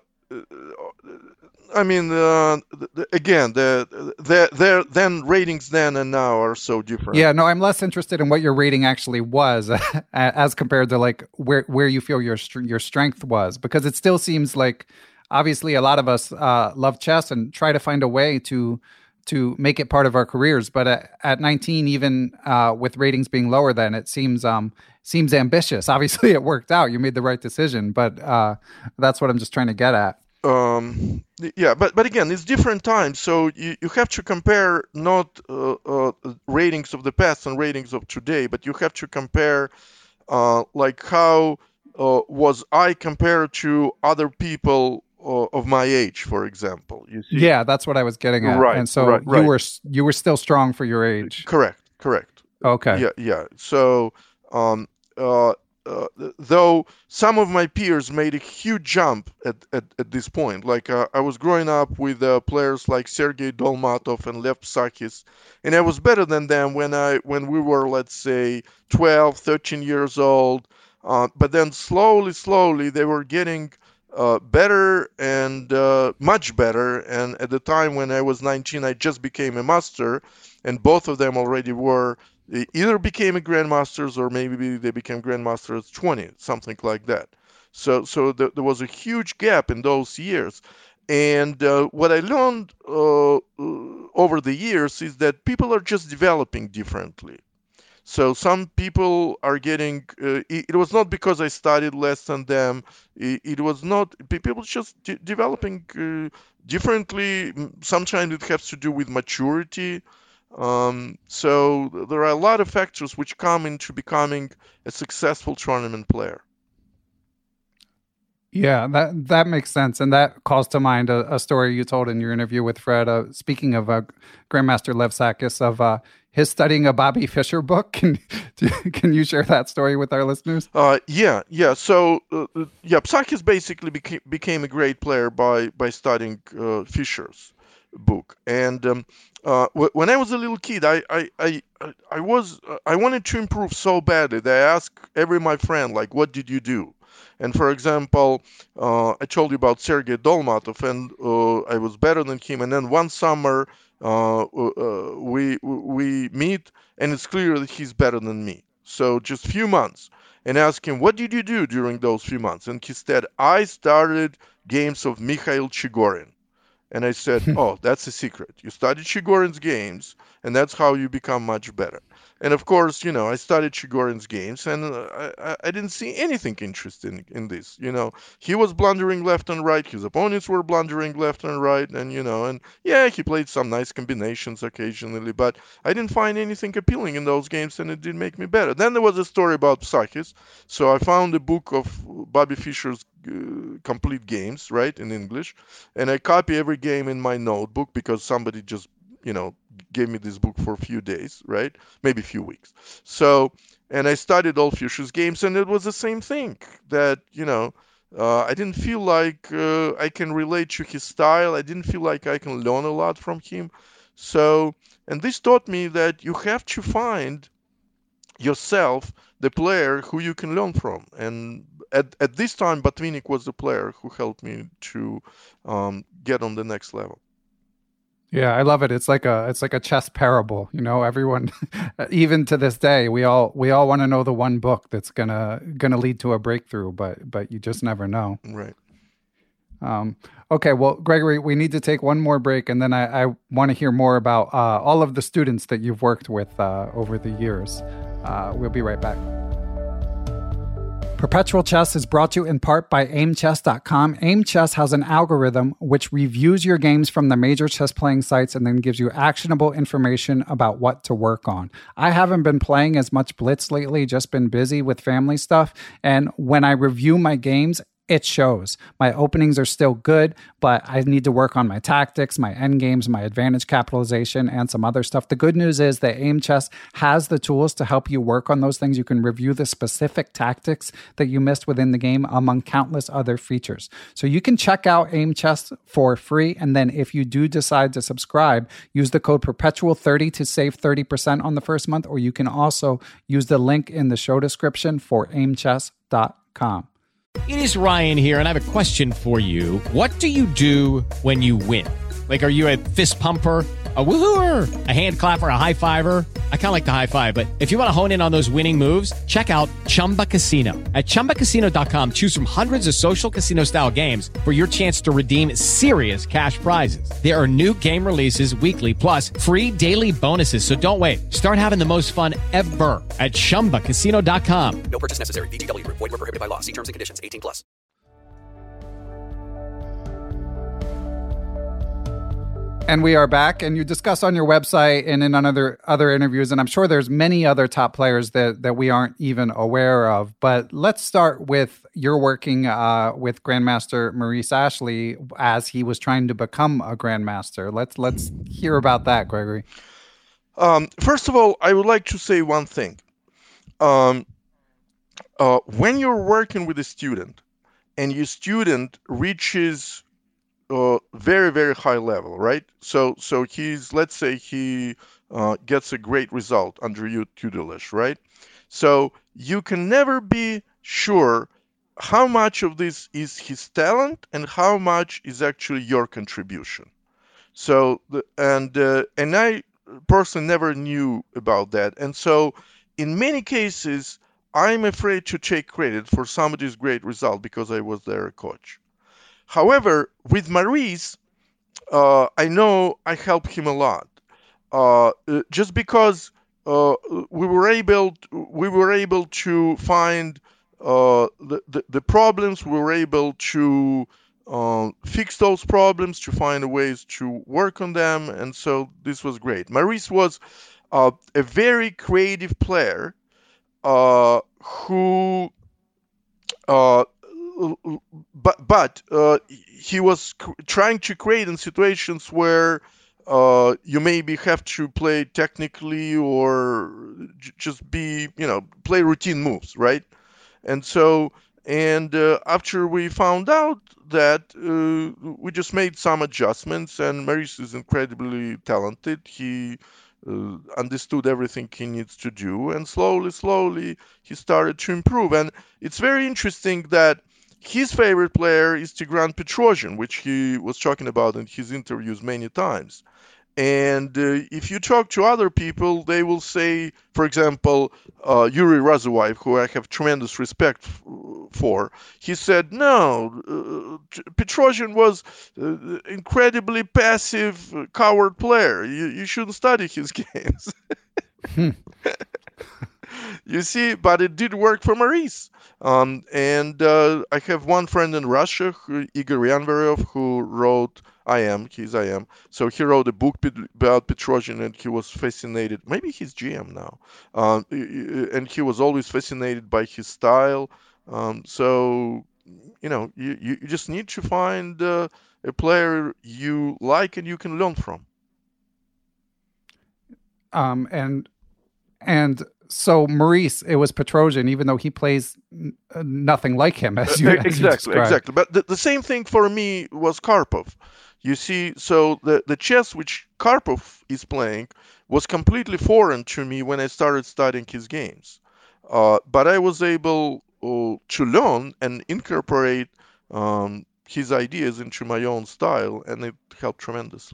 I mean, uh, the, again, the, the, the, then ratings then and now are so different. Yeah, no, I'm less interested in what your rating actually was as compared to like where, where you feel your your strength was, because it still seems like obviously a lot of us uh, love chess and try to find a way to to make it part of our careers. But at, at nineteen, even uh, with ratings being lower, then it seems um, seems ambitious. Obviously, it worked out. You made the right decision, but uh, that's what I'm just trying to get at. Um, yeah, but but again, it's different times, so you, you have to compare not uh, uh, ratings of the past and ratings of today, but you have to compare uh, like how uh, was I compared to other people uh, of my age, for example. You see? Yeah, that's what I was getting at. Right, and so right, you right. were you were still strong for your age. Correct, correct. Okay. Yeah, yeah. So, um, uh, uh, though some of my peers made a huge jump at, at, at this point, like uh, I was growing up with uh, players like Sergei Dolmatov and Lev Psakis, and I was better than them when I when we were, let's say, twelve, thirteen years old. Uh, but then slowly, slowly, they were getting uh, better and uh, much better. And at the time when I was nineteen, I just became a master, and both of them already were. They either became a grandmasters or maybe they became grandmasters at twenty, something like that. So, so th- there was a huge gap in those years. And uh, what I learned uh, uh, over the years is that people are just developing differently. So some people are getting. Uh, it, it was not because I studied less than them. It, it was not. People just de- developing uh, differently. Sometimes it has to do with maturity. Um, so there are a lot of factors which come into becoming a successful tournament player. Yeah, that that makes sense, and that calls to mind a, a story you told in your interview with Fred. Uh, speaking of uh, Grandmaster Lev Psakis, of uh, his studying a Bobby Fischer book. Can can you share that story with our listeners? Uh, yeah, yeah. So uh, yeah, Psakis basically became became a great player by by studying uh, Fischer's book. And um, uh, w- when I was a little kid, I I I, I was uh, I wanted to improve so badly that I asked every my friend, like, what did you do? And for example, uh, I told you about Sergei Dolmatov, and uh, I was better than him. And then one summer, uh, uh, we we meet, and it's clear that he's better than me. So just a few months, and I asked him, what did you do during those few months? And he said, I started games of Mikhail Chigorin. And I said, oh, that's a secret. You studied Chigorin's games, and that's how you become much better. And of course, you know, I studied Chigorin's games, and uh, I, I didn't see anything interesting in this. You know, he was blundering left and right. His opponents were blundering left and right, and you know, and yeah, he played some nice combinations occasionally, but I didn't find anything appealing in those games, and it didn't make me better. Then there was a story about Psakis, so I found a book of Bobby Fischer's uh, complete games, right, in English, and I copy every game in my notebook because somebody just, you know, gave me this book for a few days, right? Maybe a few weeks. So, and I studied all Fischer's games, and it was the same thing that, you know, uh, I didn't feel like uh, I can relate to his style. I didn't feel like I can learn a lot from him. So, and this taught me that you have to find yourself the player who you can learn from. And at, at this time, Botvinnik was the player who helped me to um, get on the next level. Yeah, I love it. It's like a it's like a chess parable. You know, everyone, even to this day, we all we all want to know the one book that's gonna gonna lead to a breakthrough, but but you just never know. Right. Um, okay, well, Gregory, we need to take one more break, and then I, I want to hear more about uh, all of the students that you've worked with uh, over the years. Uh, we'll be right back. Perpetual Chess is brought to you in part by aim chess dot com. AimChess has an algorithm which reviews your games from the major chess playing sites and then gives you actionable information about what to work on. I haven't been playing as much Blitz lately, just been busy with family stuff. And when I review my games, it shows. My openings are still good, but I need to work on my tactics, my end games, my advantage capitalization, and some other stuff. The good news is that AimChess has the tools to help you work on those things. You can review the specific tactics that you missed within the game, among countless other features. So you can check out AimChess for free, and then if you do decide to subscribe, use the code perpetual thirty to save thirty percent on the first month, or you can also use the link in the show description for aim chess dot com. It is Ryan here, and I have a question for you. What do you do when you win? Like, are you a fist pumper, a woohooer, a hand clapper, a high fiver? I kind of like the high five, but if you want to hone in on those winning moves, check out Chumba Casino. At chumba casino dot com, choose from hundreds of social casino-style games for your chance to redeem serious cash prizes. There are new game releases weekly, plus free daily bonuses, so don't wait. Start having the most fun ever at chumba casino dot com. No purchase necessary. V G W. Void where prohibited by law. See terms and conditions. eighteen plus. And we are back, and you discuss on your website and in other other interviews, and I'm sure there's many other top players that, that we aren't even aware of. But let's start with you're working uh, with Grandmaster Maurice Ashley as he was trying to become a Grandmaster. Let's let's hear about that, Gregory. Um, first of all, I would like to say one thing. Um, uh, when you're working with a student, and your student reaches Uh, very, very high level, right? So, so he's, let's say he uh, gets a great result under your tutelage, right? So you can never be sure how much of this is his talent and how much is actually your contribution. So, the, and uh, and I personally never knew about that, and so in many cases, I'm afraid to take credit for somebody's great result because I was their coach. However, with Maurice, uh, I know I helped him a lot, uh, just because uh, we were able to, we were able to find uh, the, the the problems. We were able to uh, fix those problems, to find ways to work on them, and so this was great. Maurice was uh, a very creative player uh, who. Uh, But but uh, he was trying to create in situations where uh, you maybe have to play technically or j- just be, you know, play routine moves, right? And so, and uh, after we found out that, uh, we just made some adjustments, and Maurice is incredibly talented. He uh, understood everything he needs to do, and slowly, slowly, he started to improve. And it's very interesting that his favorite player is Tigran Petrosian, which he was talking about in his interviews many times. And uh, if you talk to other people, they will say, for example, uh, Yuri Razuev, who I have tremendous respect f- for, he said, no, uh, Petrosian was uh, incredibly passive, uh, coward player. You, you shouldn't study his games. Hmm. You see, but it did work for Maurice. Um, and uh, I have one friend in Russia, who, Igor Yanvaryov, who wrote I Am, he's I Am. So he wrote a book about Petrosian, and he was fascinated. Maybe he's G M now. Um, and he was always fascinated by his style. Um, so, you know, you, you just need to find uh, a player you like and you can learn from. Um, and and so Maurice, it was Petrosian, even though he plays n- nothing like him, as you, Uh, as you exactly, described. exactly. But the, the same thing for me was Karpov. You see, so the, the chess which Karpov is playing was completely foreign to me when I started studying his games. Uh, but I was able uh, to learn and incorporate um, his ideas into my own style, and it helped tremendously.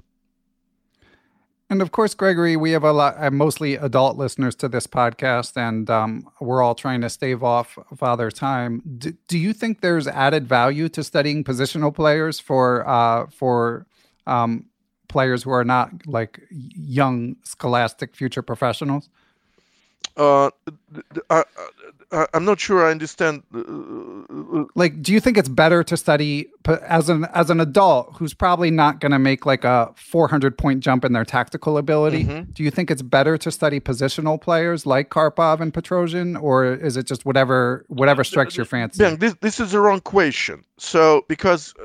And of course, Gregory, we have a lot, uh, mostly adult listeners to this podcast, and um, we're all trying to stave off Father Time. D- do you think there's added value to studying positional players for uh, for um, players who are not like young, scholastic future professionals? Uh, I, I, I'm not sure I understand. Uh, like, do you think it's better to study as an as an adult who's probably not going to make like a four hundred point jump in their tactical ability? Mm-hmm. Do you think it's better to study positional players like Karpov and Petrosian, or is it just whatever whatever strikes your fancy? Ben, this this is the wrong question. So, because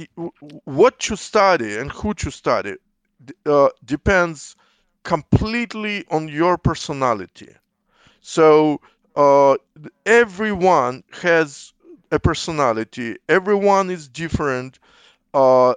what to study and who to study uh, depends completely on your personality. So uh, everyone has a personality. Everyone is different. Uh,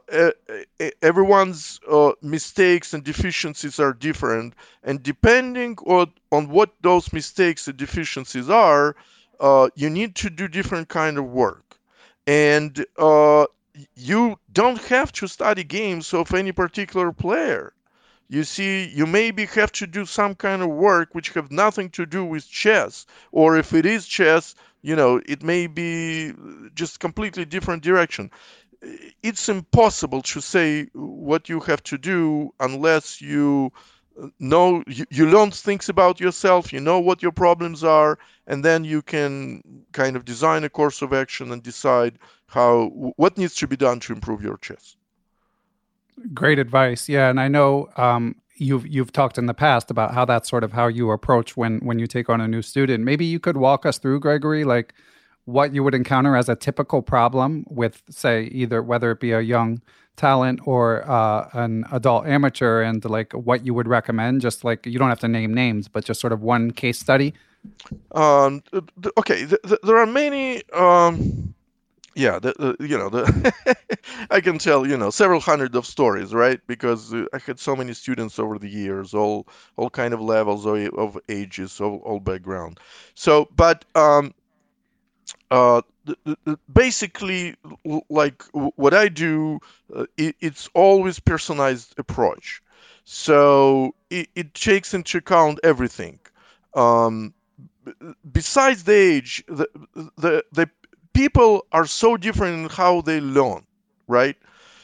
everyone's uh, mistakes and deficiencies are different. And depending on, on what those mistakes and deficiencies are, uh, you need to do different kind of work. And uh, you don't have to study games of any particular player. You see, you maybe have to do some kind of work which have nothing to do with chess, or if it is chess, you know, it may be just completely different direction. It's impossible to say what you have to do unless you know, you, you learn things about yourself, you know what your problems are, and then you can kind of design a course of action and decide how what needs to be done to improve your chess. Great advice. Yeah. And I know um, you've you've talked in the past about how that's sort of how you approach when when you take on a new student. Maybe you could walk us through, Gregory, like what you would encounter as a typical problem with, say, either whether it be a young talent or uh, an adult amateur, and like what you would recommend. Just like, you don't have to name names, but just sort of one case study. Um, okay. Th- th- there are many... Um... Yeah, the, the, you know, the I can tell, you know, several hundred of stories, right? Because uh, I had so many students over the years, all all kind of levels of, of ages, all, all background. So, but um, uh, the, the, basically, like what I do, uh, it, it's always personalized approach. So it, it takes into account everything. Um, besides the age, the the the people are so different in how they learn, right?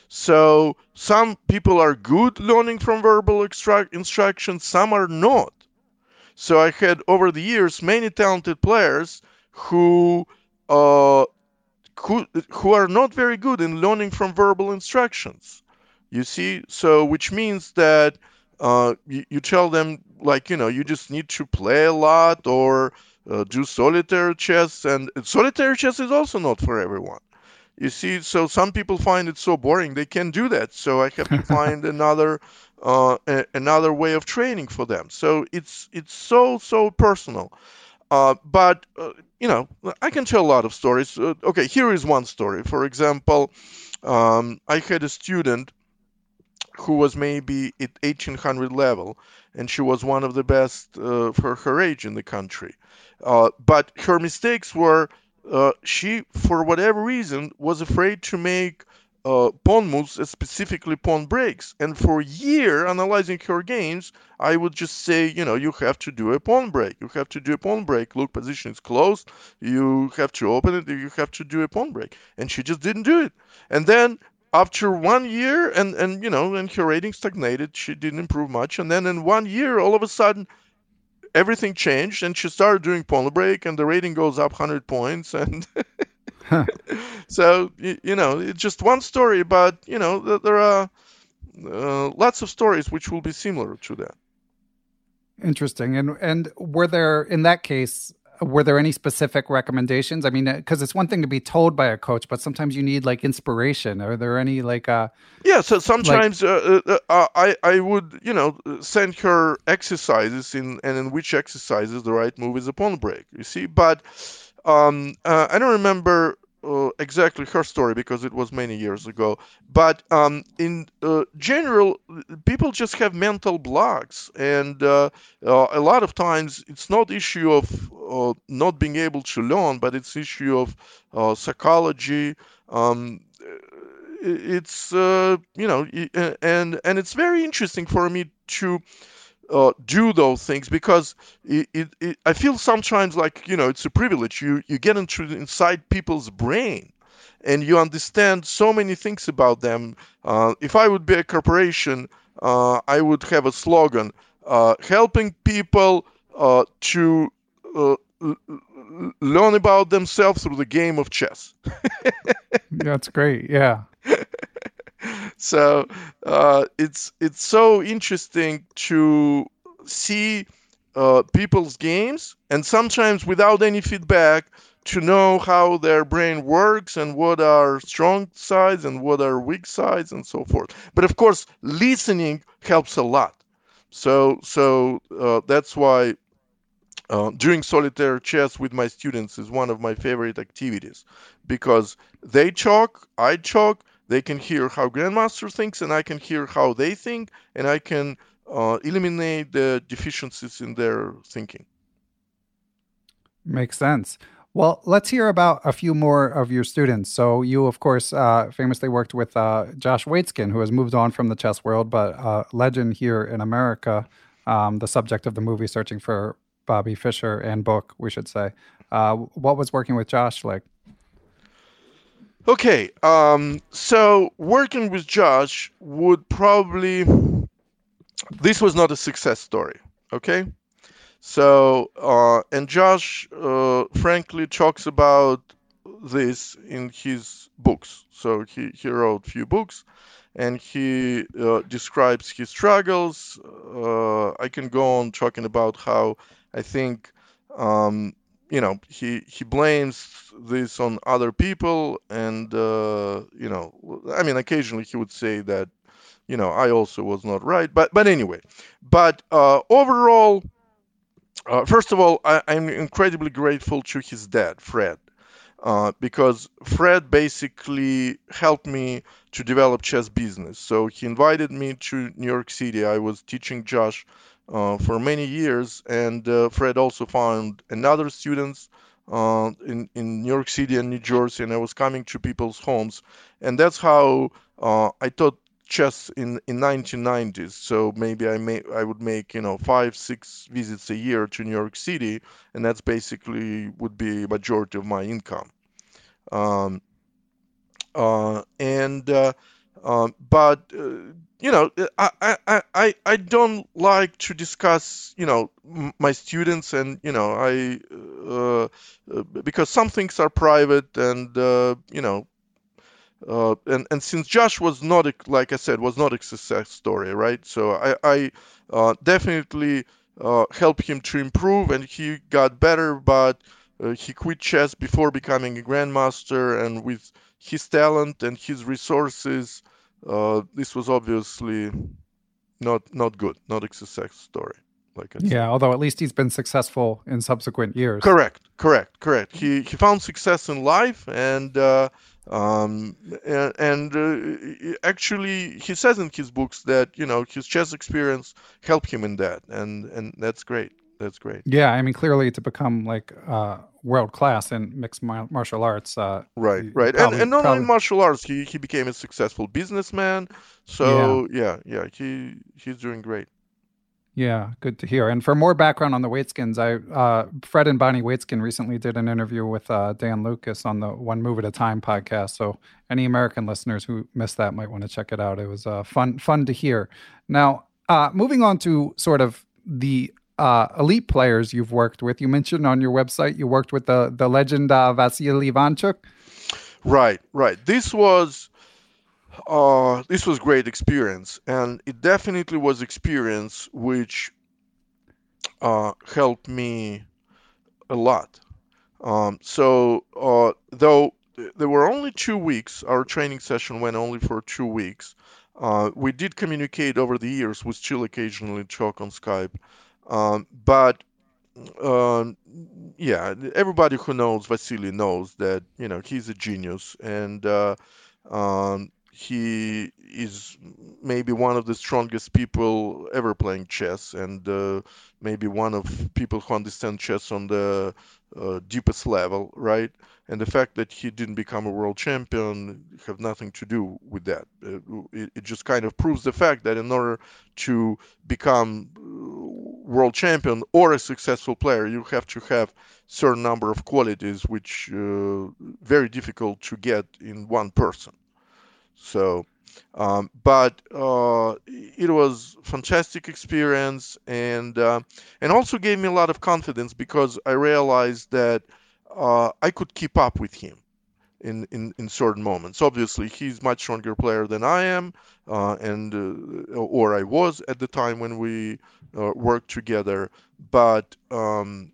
So some people are good learning from verbal extra- instructions, some are not. So I had over the years many talented players who uh, who, who are not very good in learning from verbal instructions. You see, so which means that uh, you, you tell them, like, you know, you just need to play a lot or Uh, do solitaire chess, and solitaire chess is also not for everyone. You see, so some people find it so boring they can't do that. So I have to find another uh, a, another way of training for them. So it's it's so so personal. Uh, but uh, you know, I can tell a lot of stories. Uh, okay, here is one story. For example, um, I had a student who was maybe at eighteen hundred level, and she was one of the best uh, for her age in the country. Uh, but her mistakes were uh, she, for whatever reason, was afraid to make uh, pawn moves, specifically pawn breaks. And for a year, analyzing her games, I would just say, you know, you have to do a pawn break. You have to do a pawn break. Look, position is closed. You have to open it. You have to do a pawn break. And she just didn't do it. And then after one year, and, and you know, and her rating stagnated, she didn't improve much. And then in one year, all of a sudden, everything changed, and she started doing Point Break, and the rating goes up one hundred points, and so you, you know, it's just one story, but you know, th- there are uh, lots of stories which will be similar to that. Interesting. And and were there, in that case, were there any specific recommendations? I mean, because it's one thing to be told by a coach, but sometimes you need like inspiration. Are there any like uh yeah so sometimes like, uh, uh, uh, i i would, you know, send her exercises in and in which exercises the right move is a Point Break, you see. But um uh, I don't remember uh, exactly her story because it was many years ago, but um in uh, general, people just have mental blocks, and uh, uh, a lot of times it's not issue of uh, not being able to learn, but it's issue of uh, psychology. um it's uh, you know, and and it's very interesting for me to uh, do those things, because it, it, it, I feel sometimes like, you know, it's a privilege. You you get into inside people's brain, and you understand so many things about them. Uh, if I would be a corporation, uh, I would have a slogan: uh, helping people uh, to uh, learn about themselves through the game of chess. That's great. Yeah. So uh, it's it's so interesting to see uh, people's games, and sometimes without any feedback, to know how their brain works and what are strong sides and what are weak sides and so forth. But of course, listening helps a lot. So so uh, that's why uh, doing solitaire chess with my students is one of my favorite activities, because they talk, I talk. They can hear how Grandmaster thinks, and I can hear how they think, and I can uh, eliminate the deficiencies in their thinking. Makes sense. Well, let's hear about a few more of your students. So you, of course, uh, famously worked with uh, Josh Waitzkin, who has moved on from the chess world, but uh, legend here in America, um, the subject of the movie Searching for Bobby Fischer, and book, we should say. Uh, what was working with Josh like? Okay, um, so working with Josh would probably, this was not a success story, okay? So, uh, and Josh, uh, frankly, talks about this in his books. So he, he wrote a few books, and he uh, describes his struggles. Uh, I can go on talking about how I think, um, you know, he he blames this on other people, and uh, you know, I mean, occasionally he would say that, you know, I also was not right, but but anyway, but uh, overall, uh, first of all, I, I'm incredibly grateful to his dad, Fred, uh, because Fred basically helped me to develop chess business. So he invited me to New York City. I was teaching Josh Uh, for many years, and uh, Fred also found another students uh, in in New York City and New Jersey, and I was coming to people's homes, and that's how uh, I taught chess in in nineteen nineties. So maybe I may I would make, you know, five six visits a year to New York City, and that's basically would be majority of my income. Um, uh, and uh, uh, but uh, you know, I, I, I, I don't like to discuss, you know, m- my students, and, you know, I, uh, uh, because some things are private, and, uh, you know, uh, and, and since Josh was not, a, like I said, was not a success story, right? So I, I uh, definitely uh, helped him to improve, and he got better, but uh, he quit chess before becoming a grandmaster, and with his talent and his resources, Uh, this was obviously not not good, not a success story. Like I said. Yeah, although at least he's been successful in subsequent years. Correct, correct, correct. He he found success in life, and uh, um, and, and uh, actually he says in his books that, you know, his chess experience helped him in that, and and that's great. That's great. Yeah, I mean, clearly to become like uh, world class in mixed mar- martial arts. Uh, right, right, probably, and and not probably... only in martial arts, he he became a successful businessman. So yeah, yeah, yeah he he's doing great. Yeah, good to hear. And for more background on the Waitzkins, I uh, Fred and Bonnie Waitzkin recently did an interview with uh, Dan Lucas on the One Move at a Time podcast. So any American listeners who missed that might want to check it out. It was uh, fun fun to hear. Now, uh, moving on to sort of the uh, elite players you've worked with. You mentioned on your website you worked with the the legend uh, Vasily Ivanchuk. Right, right. This was uh, this was great experience, and it definitely was experience which uh, helped me a lot. Um, so uh, though there were only two weeks, our training session went only for two weeks. Uh, we did communicate over the years. We still occasionally talk on Skype, um, but um, yeah, everybody who knows Vasily knows that you know he's a genius, and uh, um, he is maybe one of the strongest people ever playing chess, and uh, maybe one of people who understand chess on the uh, deepest level, right? And the fact that he didn't become a world champion have nothing to do with that. Uh, It, it just kind of proves the fact that in order to become uh, world champion or a successful player, you have to have certain number of qualities which uh, very difficult to get in one person. So, um, but uh, it was fantastic experience, and uh, and also gave me a lot of confidence because I realized that uh, I could keep up with him in, in, in certain moments. Obviously, he's much stronger player than I am, uh, and uh, or I was at the time when we uh, worked together. But um,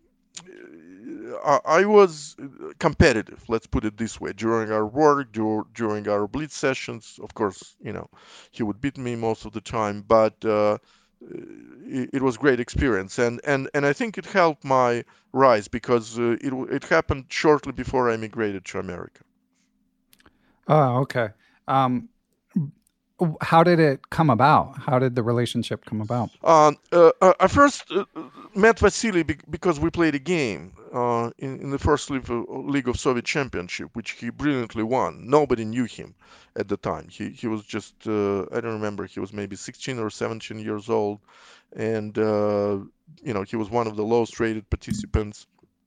I, I was competitive. Let's put it this way. During our work, dur- during our blitz sessions, of course, you know, he would beat me most of the time, but. Uh, it, it was great experience, and, and, and I think it helped my rise because uh, it it happened shortly before I immigrated to America. Oh, okay. Um, how did it come about? How did the relationship come about? Um, uh, uh, I first uh, met Vasily be- because we played a game uh, in, in the first League of, League of Soviet Championship, which he brilliantly won. Nobody knew him at the time. He he was just, uh, I don't remember, he was maybe sixteen or seventeen years old. And, uh, you know, he was one of the lowest rated participants.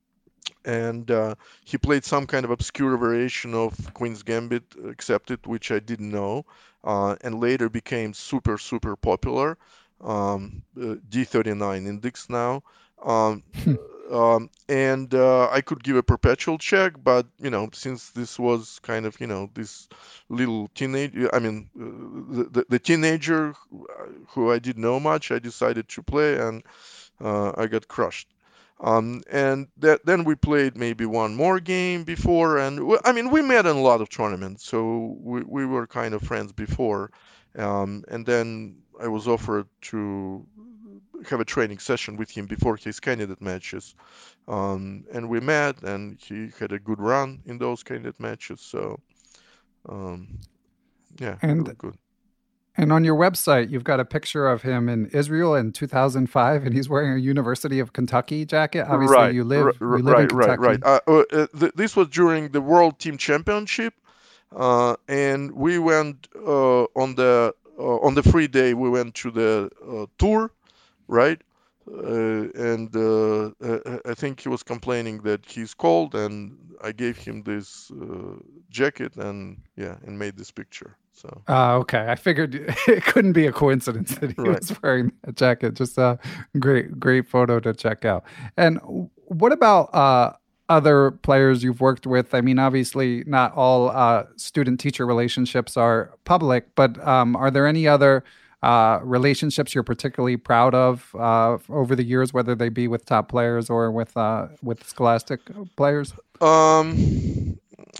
And uh, he played some kind of obscure variation of Queen's Gambit Accepted, which I didn't know, uh, and later became super, super popular. Um, uh, D thirty-nine index now. Um, um, and uh, I could give a perpetual check, but, you know, since this was kind of, you know, this little teenager, I mean, uh, the, the teenager who I didn't know much, I decided to play, and uh, I got crushed. Um, and that, then we played maybe one more game before, and w- I mean, we met in a lot of tournaments, so we, we were kind of friends before. Um, and then I was offered to have a training session with him before his candidate matches. Um, and we met, and he had a good run in those candidate matches. So, um, yeah, And really good. and on your website, you've got a picture of him in Israel in two thousand five, and he's wearing a University of Kentucky jacket. Obviously, Right, you live r- you live right, in Kentucky. right, right. Uh, uh, uh, th- this was during the World Team Championship, uh, and we went uh, on the uh, on the free day. We went to the uh, tour, right? Uh, and uh, uh, I think he was complaining that he's cold, and I gave him this uh, jacket, and yeah, and made this picture. So Uh, okay, I figured it couldn't be a coincidence that he Right. was wearing that jacket. Just a great, great photo to check out. And what about uh, other players you've worked with? I mean, obviously, not all uh, student-teacher relationships are public, but um, are there any other uh, relationships you're particularly proud of uh, over the years, whether they be with top players or with uh, with Scholastic players? Um,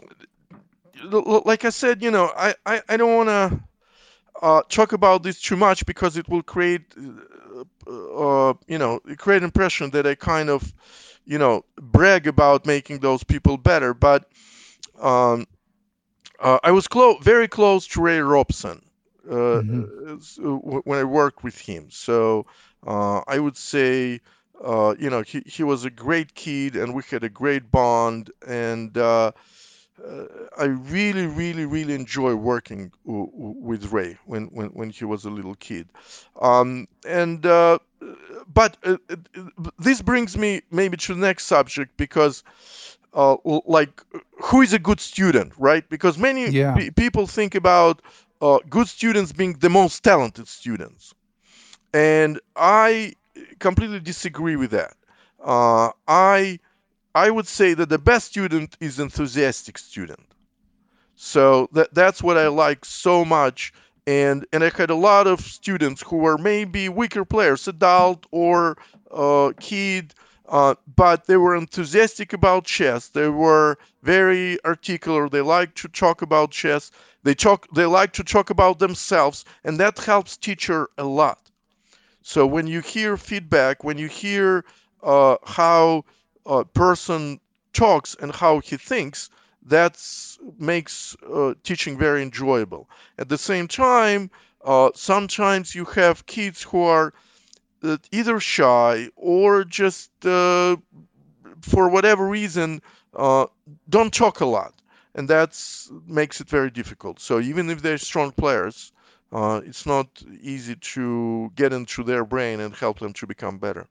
l- like I said, you know, I, I, I don't want to uh, talk about this too much because it will create, uh, uh, you know, create impression that I kind of, you know, brag about making those people better. But um, uh, I was close, very close to Ray Robson uh, Mhm. s- w- when I worked with him. So uh, I would say, uh, you know, he, he was a great kid, and we had a great bond, and uh, uh, I really, really, really enjoy working w- w- with Ray when, when, when he was a little kid. Um, and uh, but uh, uh, this brings me maybe to the next subject because, uh, l- like, who is a good student, right? Because many Yeah. pe- people think about uh, good students being the most talented students, and I completely disagree with that. Uh, I I would say that the best student is enthusiastic student. So that that's what I like so much. And and I had a lot of students who were maybe weaker players, adult or uh, kid, uh, but they were enthusiastic about chess. They were very articulate. They like to talk about chess. They talk. They like to talk about themselves, and that helps teacher a lot. So when you hear feedback, when you hear uh, how a person talks and how he thinks, that makes uh, teaching very enjoyable. At the same time, uh, sometimes you have kids who are uh, either shy or just uh, for whatever reason uh, don't talk a lot, and that makes it very difficult. So even if they're strong players, uh, it's not easy to get into their brain and help them to become better.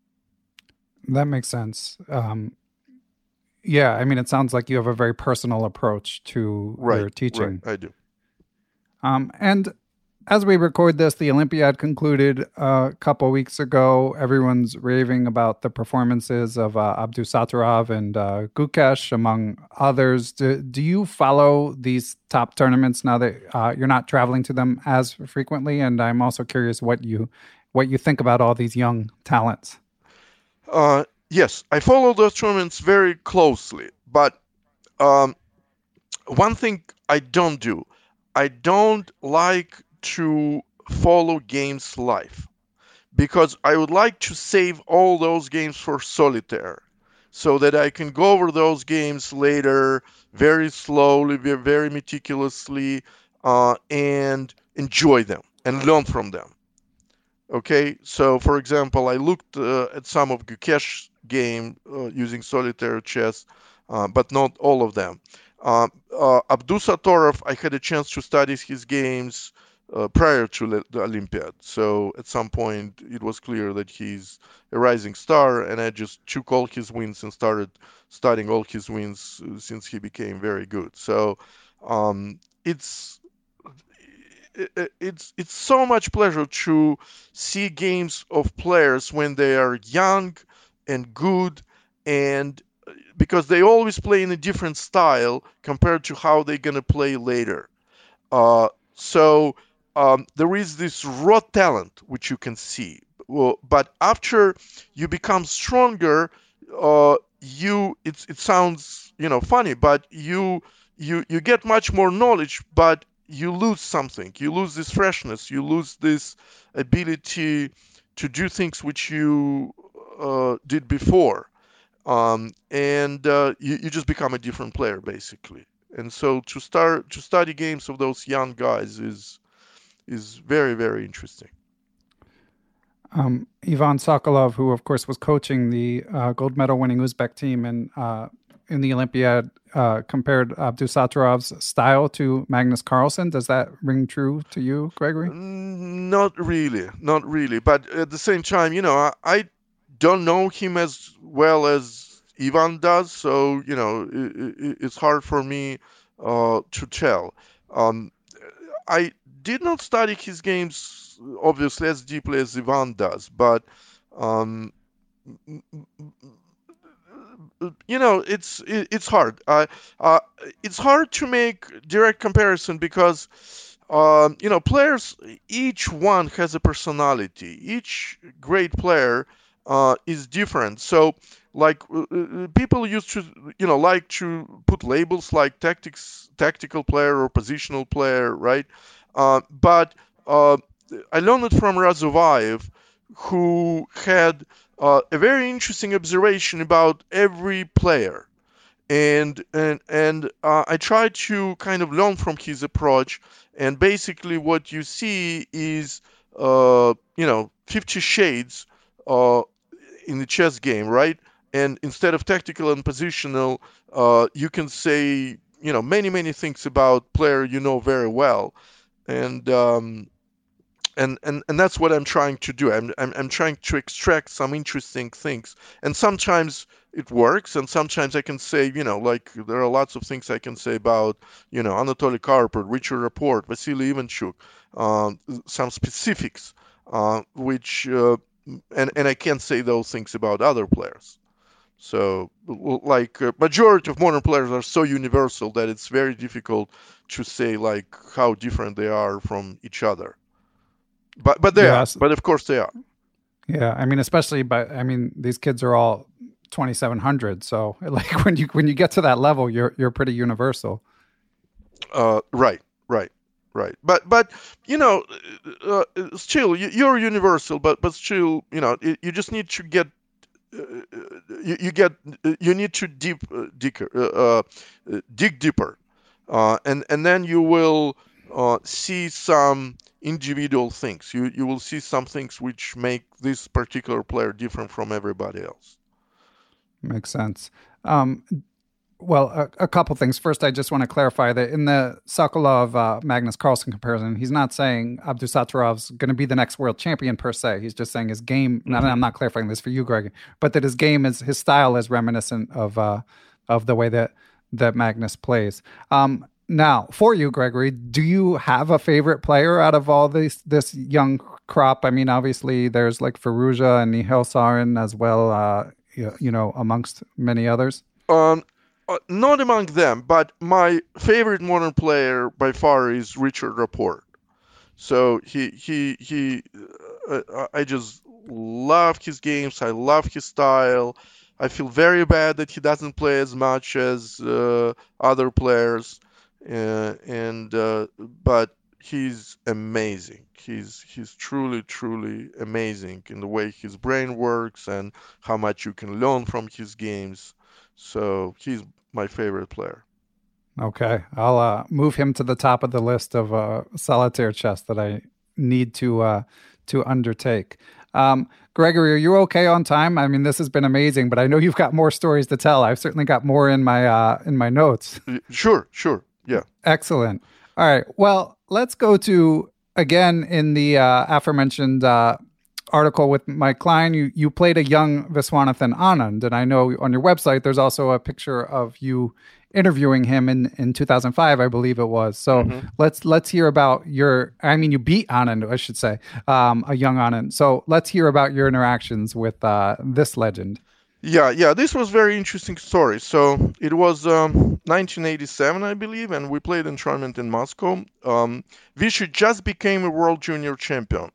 That makes sense. Um, yeah, I mean, it sounds like you have a very personal approach to right, your teaching. Right, I do. Um, and as we record this, the Olympiad concluded a couple weeks ago. Everyone's raving about the performances of uh, Abdusattorov and uh, Gukesh, among others. Do, do you follow these top tournaments now that uh, you're not traveling to them as frequently? And I'm also curious what you what you think about all these young talents. Uh, yes, I follow those tournaments very closely. But um, one thing I don't do, I don't like to follow games live, because I would like to save all those games for solitaire so that I can go over those games later very slowly, very meticulously, uh, and enjoy them and learn from them. Okay, so for example, I looked uh, at some of Gukesh's game uh, using solitaire chess, uh, but not all of them. Uh, uh, Abdusattorov, I had a chance to study his games uh, prior to the Olympiad. So at some point, it was clear that he's a rising star, and I just took all his wins and started studying all his wins since he became very good. So um, it's it's it's so much pleasure to see games of players when they are young and good, and because they always play in a different style compared to how they're going to play later. Uh, so um, there is this raw talent which you can see. Well, but after you become stronger, uh, you it, it sounds you know funny, but you you you get much more knowledge, but you lose something. You lose this freshness. You lose this ability to do things which you uh, did before. Um, and uh, you, you just become a different player, basically. And so to start to study games of those young guys is is very, very interesting. Um, Ivan Sokolov, who of course was coaching the uh, gold medal winning Uzbek team and uh, in the Olympiad, uh, compared Abdusattorov's style to Magnus Carlsen. Does that ring true to you, Gregory? Not really, not really. But at the same time, you know, I, I don't know him as well as Ivan does, so you know, it, it, it's hard for me uh, to tell. Um, I did not study his games obviously as deeply as Ivan does, but um, you know, it's it, it's hard. Uh, uh, it's hard to make direct comparison because um, you know, players, each one has a personality. Each great player uh, is different. So, like uh, people used to, you know, like to put labels like tactics, tactical player or positional player, right? Uh, but uh, I learned it from Razovayev, who had uh, a very interesting observation about every player, and and and uh, I tried to kind of learn from his approach. And basically, what you see is, uh, you know, fifty shades uh, in the chess game, right? And instead of tactical and positional, uh, you can say, you know, many many things about player you know very well, and um, and and and that's what I'm trying to do. I'm I'm I'm trying to extract some interesting things, and sometimes it works, and sometimes I can say, you know, like there are lots of things I can say about, you know, Anatoly Karpov, Richard Rapport, Vasily Ivanchuk, uh, some specifics, uh, which uh, and and I can't say those things about other players. So, like, uh, majority of modern players are so universal that it's very difficult to say like how different they are from each other. But but they yes. are. But of course they are. Yeah, I mean, especially by I mean, these kids are all twenty-seven hundred. So, like, when you when you get to that level, you're you're pretty universal. Uh, right, right, right. But but you know, uh, still you're universal. But but still, you know, you just need to get. Uh, you, you get you need to deep uh, dig, uh, uh, dig deeper, uh, and and then you will uh, see some individual things. You you will see some things which make this particular player different from everybody else. Makes sense. Um, well, a, a couple things. First, I just want to clarify that in the Sokolov uh, Magnus Carlsen comparison, he's not saying Abdusattorov's going to be the next world champion per se. He's just saying his game. Mm-hmm. And I'm not clarifying this for you, Greg, but that his game is his style is reminiscent of uh, of the way that that Magnus plays. Um, now, for you, Gregory, do you have a favorite player out of all this this young crop? I mean, obviously, there's like Firouzja and Nihal Sarin as well. Uh, you, you know, amongst many others. Um. Uh, not among them, but my favorite modern player by far is Richard Rapport. So he he he, uh, I just love his games. I love his style. I feel very bad that he doesn't play as much as uh, other players, uh, and uh, but he's amazing. He's he's truly truly amazing in the way his brain works and how much you can learn from his games. So he's my favorite player. Okay. I'll uh, move him to the top of the list of uh, solitaire chess that I need to uh, to undertake. Um, Gregory, are you okay on time? I mean, this has been amazing, but I know you've got more stories to tell. I've certainly got more in my uh, in my notes. Sure, sure. Yeah. Excellent. All right. Well, let's go to, again, in the uh, aforementioned uh article with Mike Klein, you you played a young Viswanathan Anand, and I know on your website there's also a picture of you interviewing him in, in two thousand five, I believe it was. So mm-hmm. let's let's hear about your. I mean, you beat Anand, I should say, um, a young Anand. So let's hear about your interactions with uh, this legend. Yeah, yeah, this was very interesting story. So it was um, nineteen eighty-seven, I believe, and we played in tournament in Moscow. Um, Vishy just became a world junior champion.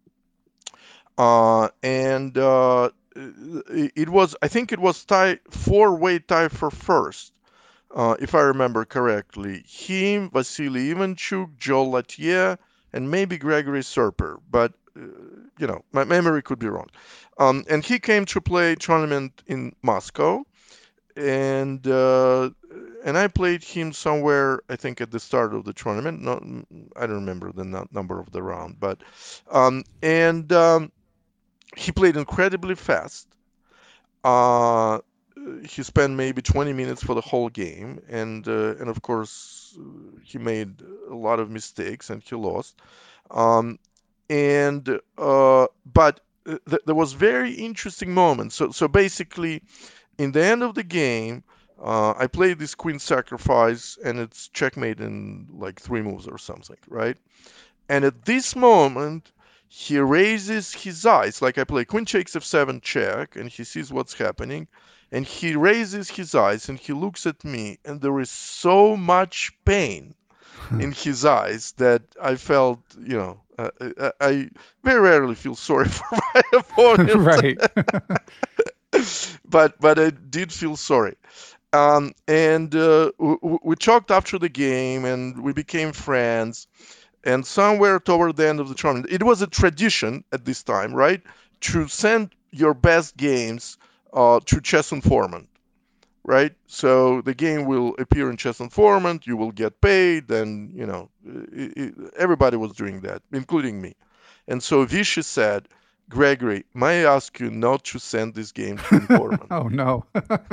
Uh, and uh, it, it was, I think it was tie, four-way tie for first, uh, if I remember correctly. Him, Vasily Ivanchuk, Joe Latier, and maybe Gregory Serper. But, uh, you know, my memory could be wrong. Um, and he came to play tournament in Moscow. And uh, and I played him somewhere, I think, at the start of the tournament. Not, I don't remember the no- number of the round. But, um, and... Um, He played incredibly fast. Uh, he spent maybe twenty minutes for the whole game, and uh, and of course he made a lot of mistakes and he lost. Um, and uh, but th- there was very interesting moments. So so basically, in the end of the game, uh, I played this queen sacrifice, and it's checkmate in like three moves or something, right? And at this moment, he raises his eyes, like I play queen takes f seven check, and he sees what's happening, and he raises his eyes, and he looks at me, and there is so much pain in his eyes that I felt, you know, uh, I, I very rarely feel sorry for my opponent. Right. but but I did feel sorry. Um, and uh, we, we talked after the game, and we became friends. And somewhere toward the end of the tournament, it was a tradition at this time, right, to send your best games uh, to Chess Informant, right? So the game will appear in Chess Informant, you will get paid, and, you know, it, it, everybody was doing that, including me. And so Vishy said, Gregory, may I ask you not to send this game to Informant? Oh, no.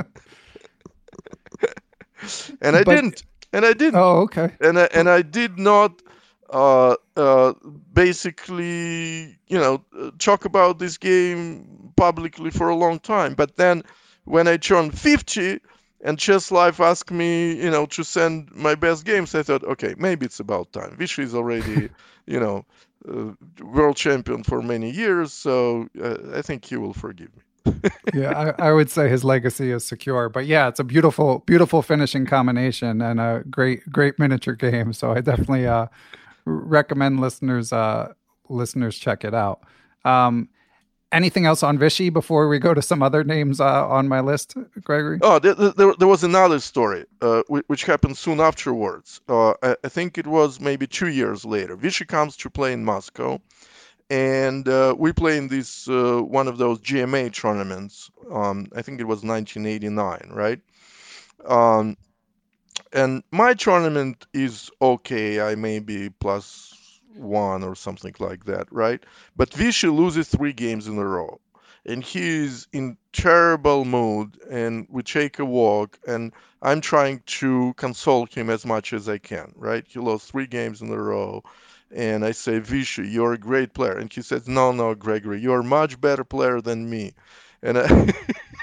and I but, didn't. And I didn't. Oh, okay. And I, and I did not... Uh, uh, basically, you know, talk about this game publicly for a long time. But then when I turned fifty and Chess Life asked me, you know, to send my best games, I thought, okay, maybe it's about time. Vishy is already, you know, uh, world champion for many years, so uh, I think he will forgive me. Yeah, I, I would say his legacy is secure. But yeah, it's a beautiful, beautiful finishing combination and a great, great miniature game. So I definitely uh, recommend listeners uh, listeners check it out. Um, anything else on Vichy before we go to some other names uh, on my list, Gregory? Oh, there, there, there was another story uh, which happened soon afterwards. Uh, I, I think it was maybe two years later. Vichy comes to play in Moscow. And uh, we play in this uh, one of those G M A tournaments. Um, I think it was nineteen eighty-nine, right? Um, and my tournament is okay. I may be plus one or something like that, right? But Vichy loses three games in a row, and he's in terrible mood. And we take a walk, and I'm trying to console him as much as I can, right? He lost three games in a row. And I say, Vichy, you're a great player. And he says, no, no, Gregory, you're a much better player than me. And I,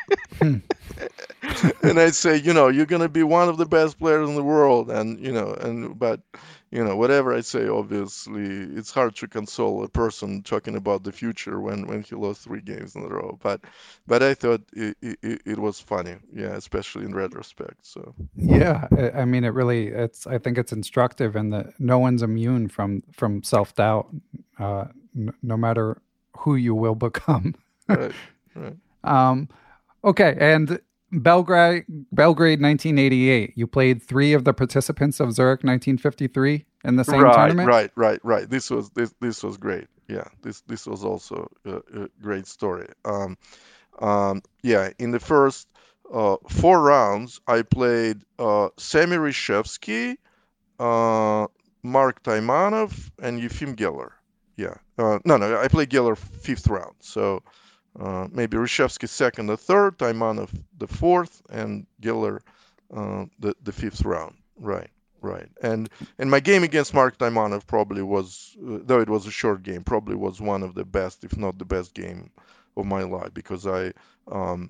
and I say, you know, you're going to be one of the best players in the world. And, you know, and, but, you know, whatever I say, obviously, it's hard to console a person talking about the future when, when he lost three games in a row. But, but I thought it, it, it was funny. Yeah, especially in retrospect. So, yeah, I mean, it really, it's, I think it's instructive in that no one's immune from, from self-doubt, uh, n- no matter who you will become. Right, right. Um, okay. And Belgrade, Belgrade, nineteen eighty-eight. You played three of the participants of Zurich, nineteen fifty-three, in the same right, tournament. Right, right, right. This was this this was great. Yeah, this this was also a, a great story. Um, um, yeah, in the first uh, four rounds, I played uh, Sami Reshevsky, uh, Mark Taimanov, and Yefim Geller. Yeah, uh, no, no, I played Geller fifth round. So. Uh, maybe Reshevsky second or third, Taimanov the fourth, and Geller uh, the the fifth round. Right, right. And and my game against Mark Taimanov probably was, uh, though it was a short game, probably was one of the best, if not the best game of my life, because I um,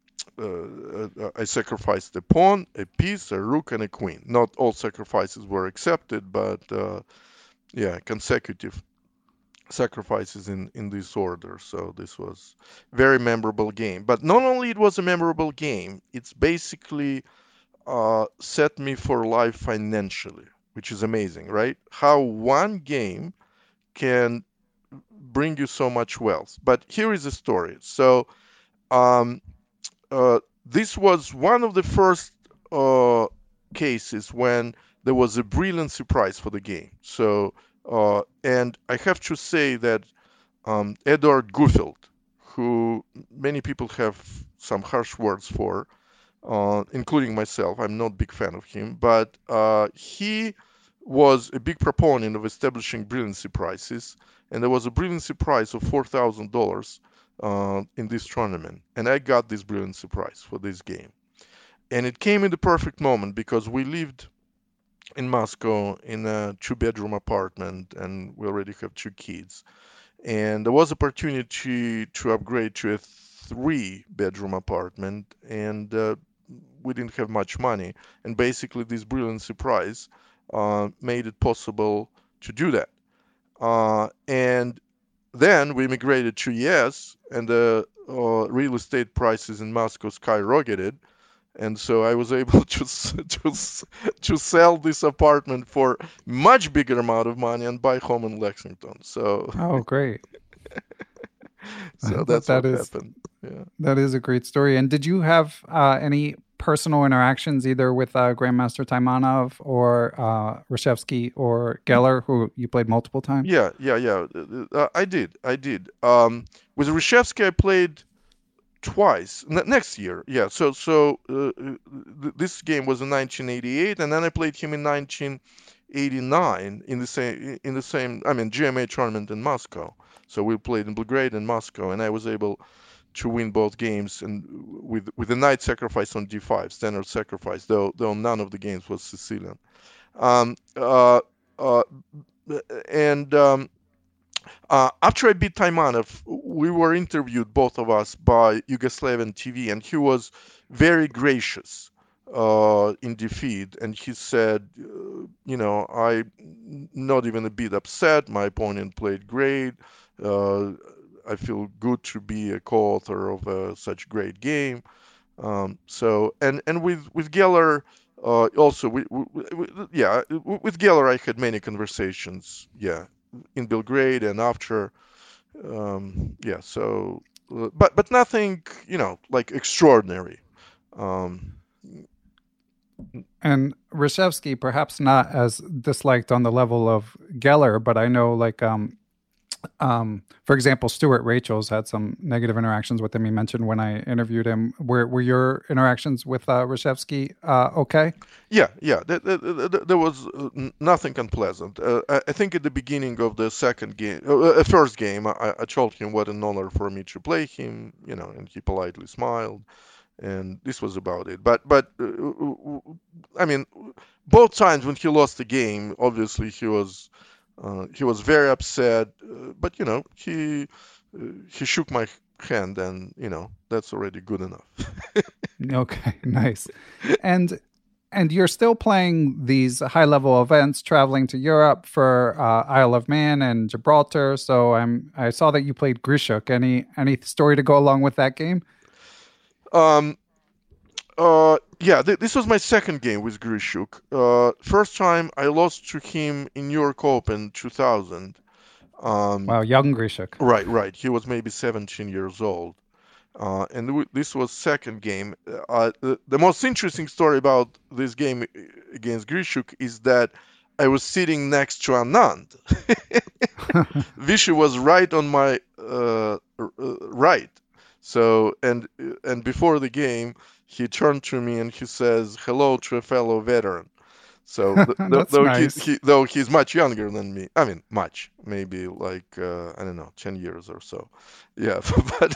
uh, I sacrificed a pawn, a piece, a rook, and a queen. Not all sacrifices were accepted, but uh, yeah, consecutive sacrifices in in this order. So this was very memorable game. But not only it was a memorable game, it's basically uh, set me for life financially, which is amazing, right? How one game can bring you so much wealth. But here is the story. So um, uh, this was one of the first uh, cases when there was a brilliancy prize for the game. So uh, and I have to say that um, Edward Guffield, who many people have some harsh words for, uh, including myself, I'm not a big fan of him, but uh, he was a big proponent of establishing brilliancy prizes, and there was a brilliancy prize of four thousand dollars uh, in this tournament, and I got this brilliancy prize for this game. And it came in the perfect moment because we lived in Moscow in a two-bedroom apartment, and we already have two kids. And there was opportunity to upgrade to a three-bedroom apartment, and uh, we didn't have much money. And basically, this brilliancy prize uh, made it possible to do that. Uh, and then we immigrated to U S, and the uh, real estate prices in Moscow skyrocketed. And so I was able to, to to sell this apartment for much bigger amount of money and buy home in Lexington. So oh, great! So that's that what is, happened. Yeah, that is a great story. And did you have uh, any personal interactions either with uh, Grandmaster Taimanov or uh, Reshevsky or Geller, who you played multiple times? Yeah, yeah, yeah. Uh, I did, I did. Um, with Reshevsky, I played twice N- next year. Yeah, so so uh, th- this game was in nineteen eighty-eight, and then I played him in nineteen eighty-nine in the same in the same I mean G M A tournament in Moscow. So we played in Belgrade and Moscow, and I was able to win both games, and with with a knight sacrifice on d five, standard sacrifice, though though none of the games was Sicilian. Um, uh, uh, and um, Uh, after I beat Taimanov, we were interviewed, both of us, by Yugoslavian T V, and he was very gracious uh, in defeat, and he said, uh, you know, I'm not even a bit upset. My opponent played great. Uh, I feel good to be a co-author of uh, such great game. Um, so and and with with Geller, uh, also we, we, we, yeah with Geller I had many conversations, yeah, in Belgrade and after, um, yeah. So, uh, but but nothing, you know, like extraordinary. Um, And Reshevsky, perhaps not as disliked on the level of Geller, but I know, like, um, um, for example, Stuart Rachel's had some negative interactions with him. He mentioned when I interviewed him. Were were your interactions with uh, Reshevsky uh, okay? Yeah, yeah. There, there, there was nothing unpleasant. Uh, I think at the beginning of the second game, uh, first game, I, I told him what an honor for me to play him, you know, and he politely smiled. And this was about it. But, but uh, I mean, both times when he lost the game, obviously he was uh, he was very upset. Uh, but you know, he uh, he shook my hand, and you know that's already good enough. Okay, nice. And and you're still playing these high level events, traveling to Europe for uh, Isle of Man and Gibraltar. So I'm I saw that you played Grishuk. Any any story to go along with that game? Um, uh, yeah, th- this was my second game with Grishuk. Uh, first time I lost to him in New York Open two thousand. Um, wow, young Grishuk. Right, right. He was maybe seventeen years old. Uh, and w- this was second game. Uh, the, the most interesting story about this game against Grishuk is that I was sitting next to Anand. Vishy was right on my uh, uh, right. So and and before the game, he turned to me and he says, "Hello to a fellow veteran." So th- th- though nice. he, he though he's much younger than me, I mean much, maybe like uh, I don't know, ten years or so. Yeah, but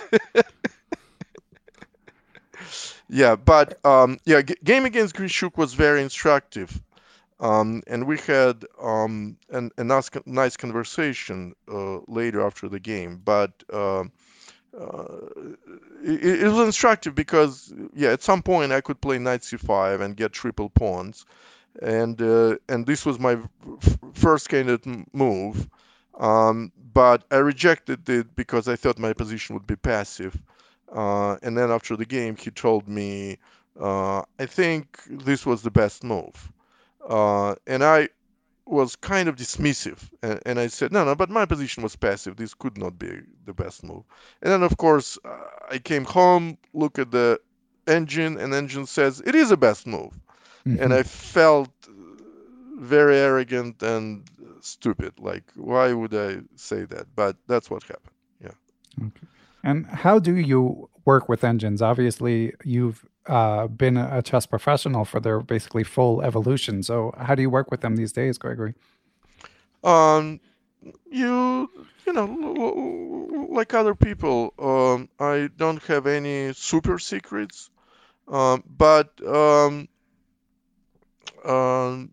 yeah, but um, yeah, g- game against Grishuk was very instructive. Um, and we had um, an, a nice, nice conversation uh, later after the game, but. Uh, Uh, it, it was instructive because, yeah, at some point I could play knight c five and get triple pawns, and uh, and this was my f- first candidate move, um, but I rejected it because I thought my position would be passive. Uh, and then after the game, he told me, uh, I think this was the best move, uh, and I was kind of dismissive, and, and I said, no, no, but my position was passive. This could not be the best move. And then, of course, uh, I came home, look at the engine, and engine says it is the best move. Mm-hmm. And I felt very arrogant and stupid. Like, why would I say that? But that's what happened. Yeah. Okay. And how do you work with engines? Obviously, you've uh, been a chess professional for their basically full evolution. So how do you work with them these days, Gregory? Um, you, you know, like other people, um, I don't have any super secrets, um, but um, um,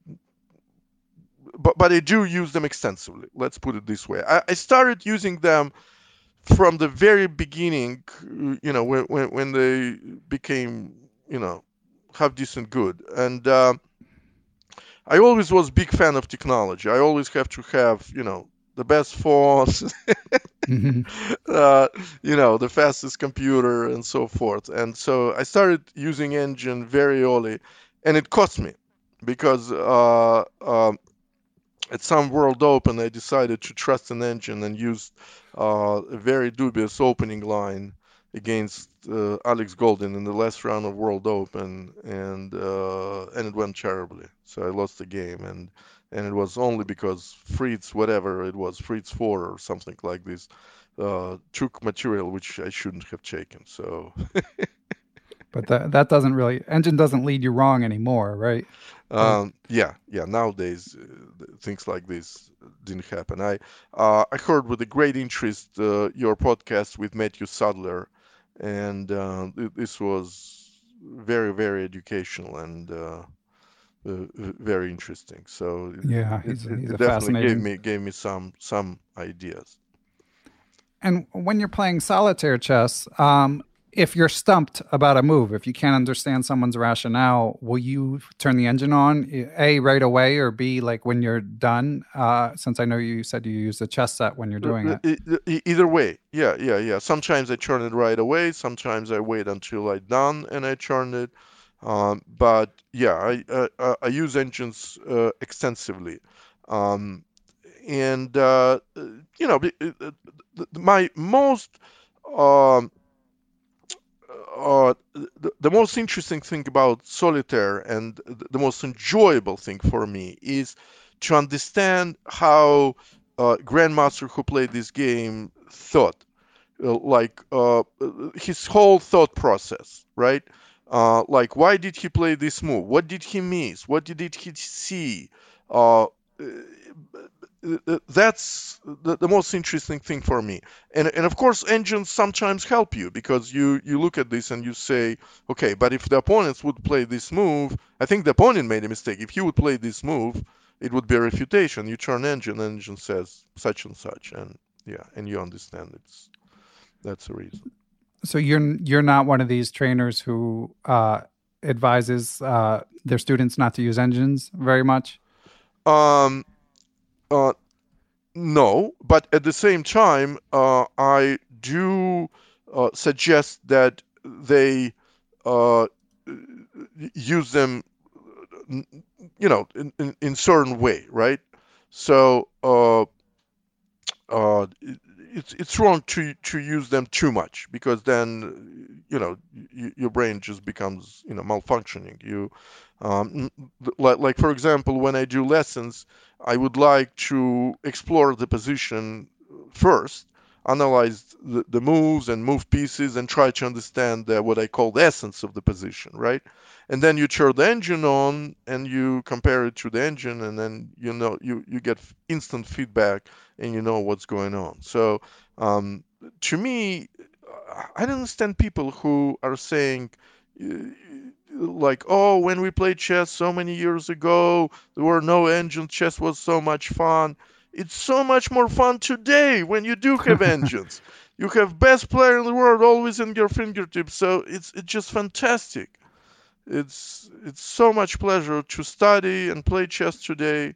but but I do use them extensively. Let's put it this way. I, I started using them from the very beginning, you know, when when, when they became, you know, half decent good. And uh, I always was a big fan of technology. I always have to have, you know, the best phones, mm-hmm. uh, you know, the fastest computer and so forth. And so I started using engine very early, and it cost me because uh, uh, at some World Open, I decided to trust an engine and used uh, a very dubious opening line against uh, Alex Golden in the last round of World Open, and uh, and it went terribly. So I lost the game, and and it was only because Fritz, whatever it was, Fritz four or something like this, uh, took material which I shouldn't have taken. So. But that that doesn't really engine doesn't lead you wrong anymore, right? Um, yeah, yeah. Nowadays, uh, things like this didn't happen. I uh, I heard with a great interest uh, your podcast with Matthew Sadler, and uh, th- this was very very educational and uh, uh, very interesting. So yeah, he's, it, he's it a definitely fascinating... gave me gave me some some ideas. And when you're playing solitaire chess, um, if you're stumped about a move, if you can't understand someone's rationale, will you turn the engine on, A, right away, or B, like when you're done? Uh, since I know you said you use the chess set when you're doing it. Either way. Yeah, yeah, yeah. Sometimes I turn it right away. Sometimes I wait until I'm done and I turn it. Um, but yeah, I, uh, I use engines uh, extensively. Um, and, uh, you know, my most... Um, Uh, the, the most interesting thing about solitaire and the most enjoyable thing for me is to understand how uh, grandmaster who played this game thought, uh, like uh, his whole thought process, right? Uh, like, why did he play this move? What did he miss? What did he see? Uh, that's the, the most interesting thing for me. And and of course, engines sometimes help you, because you you look at this and you say, okay, but if the opponents would play this move, I think the opponent made a mistake. If he would play this move, it would be a refutation. You turn engine, engine says such and such, and yeah, and you understand it's that's the reason. So you're you're not one of these trainers who uh, advises uh, their students not to use engines very much? Um. Uh, no, but at the same time, uh, I do uh, suggest that they uh, use them, you know, in, in, in certain way, right? So uh, uh, it's it's wrong to to use them too much, because then, you know, y- your brain just becomes, you know, malfunctioning. You um, like, like for example, when I do lessons, I would like to explore the position first, analyze the, the moves and move pieces, and try to understand the, what I call the essence of the position, right? And then you turn the engine on and you compare it to the engine, and then you know you, you get instant feedback and you know what's going on. So um, to me, I don't understand people who are saying, like, oh, when we played chess so many years ago, there were no engines, chess was so much fun. It's so much more fun today when you do have engines. You have best player in the world always in your fingertips, so it's it's just fantastic. It's it's so much pleasure to study and play chess today.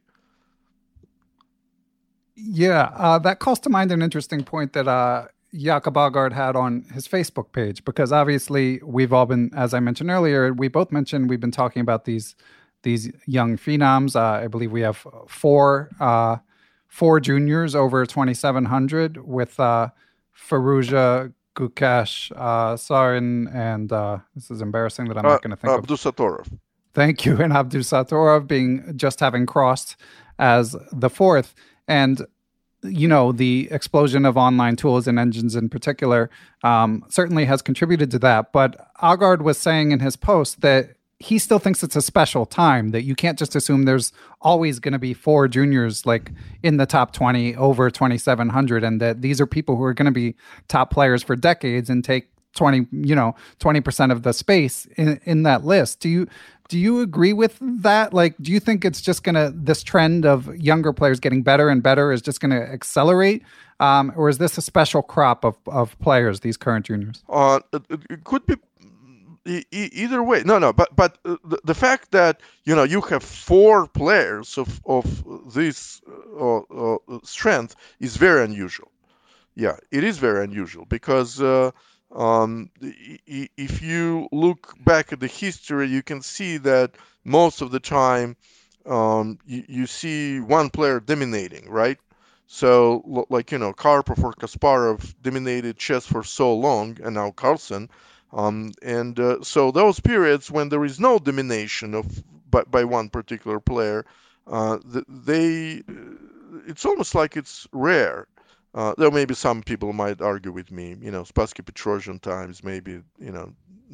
Yeah, uh, that calls to mind an interesting point that uh, Jakob Aagaard had on his Facebook page, because obviously we've all been, as I mentioned earlier, we both mentioned we've been talking about these these young phenoms. Uh, I believe we have four uh, four juniors over twenty-seven hundred with uh, Firouzja, Gukesh, uh, Sarin, and uh, this is embarrassing that I'm uh, not going to think Abdus of. Satorov. Thank you, and Abdus Satorov being just having crossed as the fourth. And, you know, the explosion of online tools and engines in particular um, certainly has contributed to that. But Aagaard was saying in his post that he still thinks it's a special time, that you can't just assume there's always going to be four juniors like in the top twenty over twenty-seven hundred, and that these are people who are going to be top players for decades and take twenty, you know, twenty percent of the space in, in that list. Do you do you agree with that? Like, do you think it's just going to, this trend of younger players getting better and better is just going to accelerate? Um, or is this a special crop of, of players, these current juniors? Uh, it, it could be e- either way. No, no, but but uh, the, the fact that, you know, you have four players of, of this uh, uh, strength is very unusual. Yeah, it is very unusual, because uh, Um, if you look back at the history, you can see that most of the time um, you, you see one player dominating, right? So, like, you know, Karpov or Kasparov dominated chess for so long, and now Carlsen. Um, and uh, so those periods when there is no domination of by, by one particular player, uh, they it's almost like it's rare. Uh, though maybe some people might argue with me, you know, Spassky Petrosian times, maybe, you know,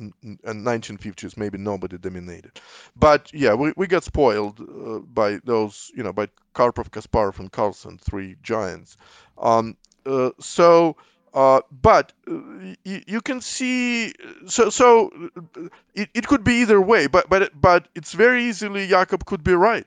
in nineteen fifties, maybe nobody dominated. But yeah, we, we got spoiled uh, by those, you know, by Karpov, Kasparov, and Carlsen, three giants. Um, uh, so, uh, but uh, y- you can see, so so it, it could be either way, but but but it's very easily Jakob could be right.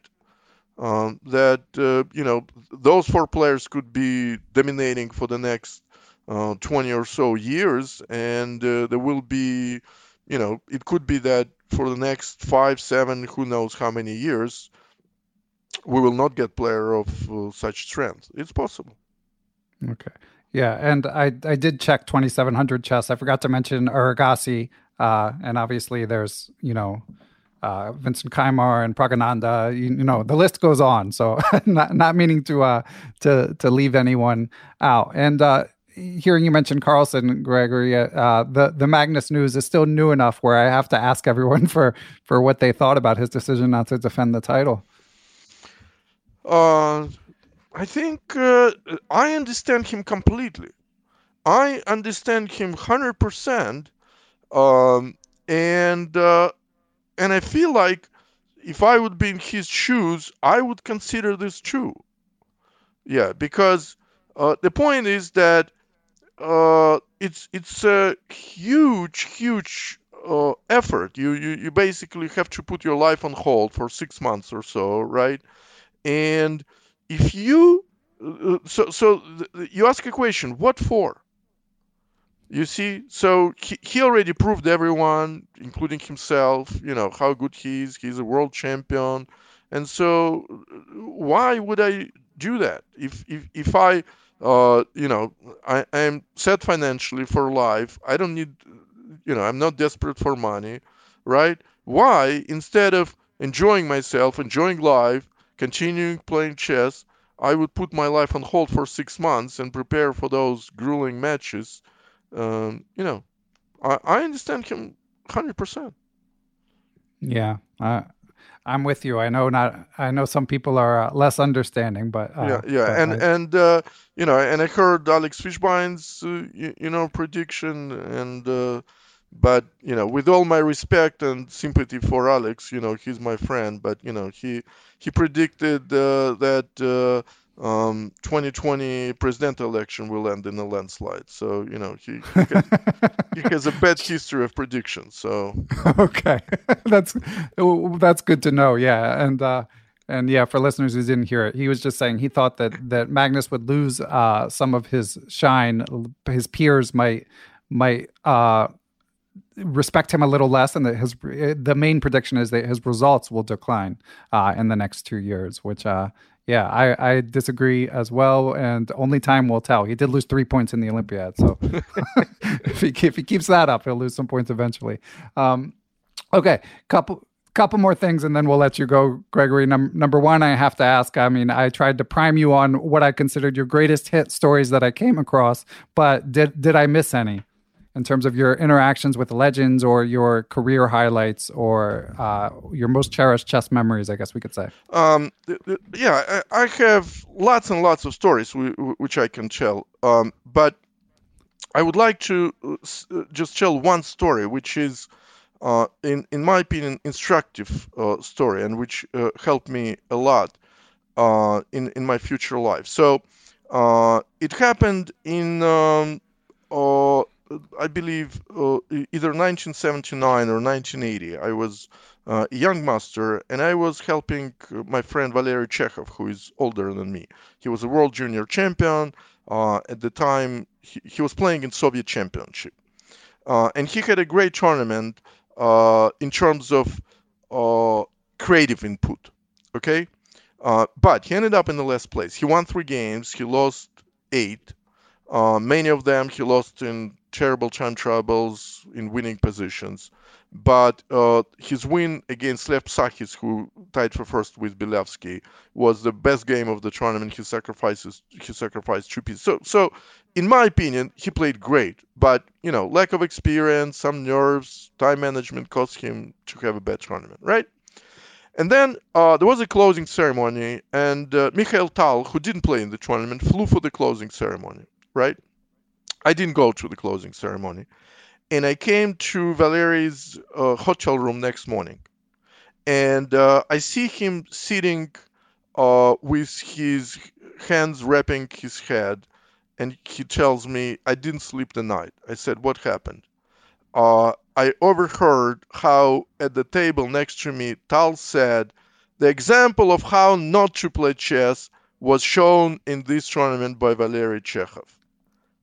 Um, that uh, you know, those four players could be dominating for the next uh, twenty or so years, and uh, there will be, you know, it could be that for the next five, seven, who knows how many years, we will not get player of uh, such strength. It's possible. Okay. Yeah, and I I did check twenty-seven hundred chess. I forgot to mention Argasi, uh, and obviously there's, you know, uh, Vincent Kymar and Pragananda. You, you know, the list goes on. So not not meaning to uh to to leave anyone out. And uh, hearing you mention Carlsen, Gregory, uh, the the Magnus news is still new enough where I have to ask everyone for for what they thought about his decision not to defend the title. Uh. I think uh, I understand him completely. I understand him one hundred percent, um, and uh, and I feel like if I would be in his shoes, I would consider this true. Yeah, because uh, the point is that uh, it's it's a huge, huge uh, effort. You, you you basically have to put your life on hold for six months or so, right? And if you, uh, so so th- you ask a question, what for? You see, so he, he already proved everyone, including himself, you know, how good he is. He's a world champion. And so why would I do that? If if, if I, uh, you know, I am set financially for life, I don't need, you know, I'm not desperate for money, right? Why, instead of enjoying myself, enjoying life, continuing playing chess, I would put my life on hold for six months and prepare for those grueling matches. Um, you know, I, I understand him one hundred percent. Yeah, uh, I'm with you. I know not. I know some people are uh, less understanding, but uh, yeah, yeah, but and I... and uh, you know, and I heard Alex Fishbein's uh, you, you know prediction, and uh, but you know, with all my respect and sympathy for Alex, you know, he's my friend, but you know, he he predicted uh, that uh, um, twenty twenty presidential election will end in a landslide. So you know, he he has, he has a bad history of predictions. So okay, that's that's good to know. Yeah, and uh, and yeah, for listeners who didn't hear it, he was just saying he thought that that Magnus would lose uh, some of his shine. His peers might might. Uh, respect him a little less, and that his the main prediction is that his results will decline uh, in the next two years. Which, uh, yeah, I, I disagree as well, and only time will tell. He did lose three points in the Olympiad, so if he if he keeps that up, he'll lose some points eventually. Um, okay, couple. Couple more things, and then we'll let you go, Gregory. Num- number one, I have to ask. I mean, I tried to prime you on what I considered your greatest hit stories that I came across, but did did I miss any in terms of your interactions with legends or your career highlights or uh, your most cherished chess memories, I guess we could say? Um, th- th- yeah, I, I have lots and lots of stories w- w- which I can tell, um, but I would like to uh, just tell one story, which is, uh, in, in my opinion, instructive uh, story, and which uh, helped me a lot uh, in, in my future life. So uh, it happened in... Um, uh, I believe uh, either nineteen seventy-nine or nineteen eighty. I was uh, a young master, and I was helping my friend Valery Chekhov, who is older than me. He was a world junior champion. Uh, at the time, he, he was playing in Soviet Championship. Uh, and he had a great tournament uh, in terms of uh, creative input. Okay? Uh, but he ended up in the last place. He won three games. He lost eight. Uh, many of them he lost in terrible time troubles in winning positions. But uh, his win against Lev Psakis, who tied for first with Belevsky, was the best game of the tournament. He sacrifices he sacrificed two pieces. So, so in my opinion, he played great. But you know, lack of experience, some nerves, time management caused him to have a bad tournament, right? And then uh, there was a closing ceremony, and uh, Mikhail Tal, who didn't play in the tournament, flew for the closing ceremony. Right? I didn't go to the closing ceremony. And I came to Valery's uh, hotel room next morning. And uh, I see him sitting uh, with his hands wrapping his head. And he tells me, I didn't sleep the night. I said, what happened? Uh, I overheard how at the table next to me, Tal said, the example of how not to play chess was shown in this tournament by Valery Chekhov.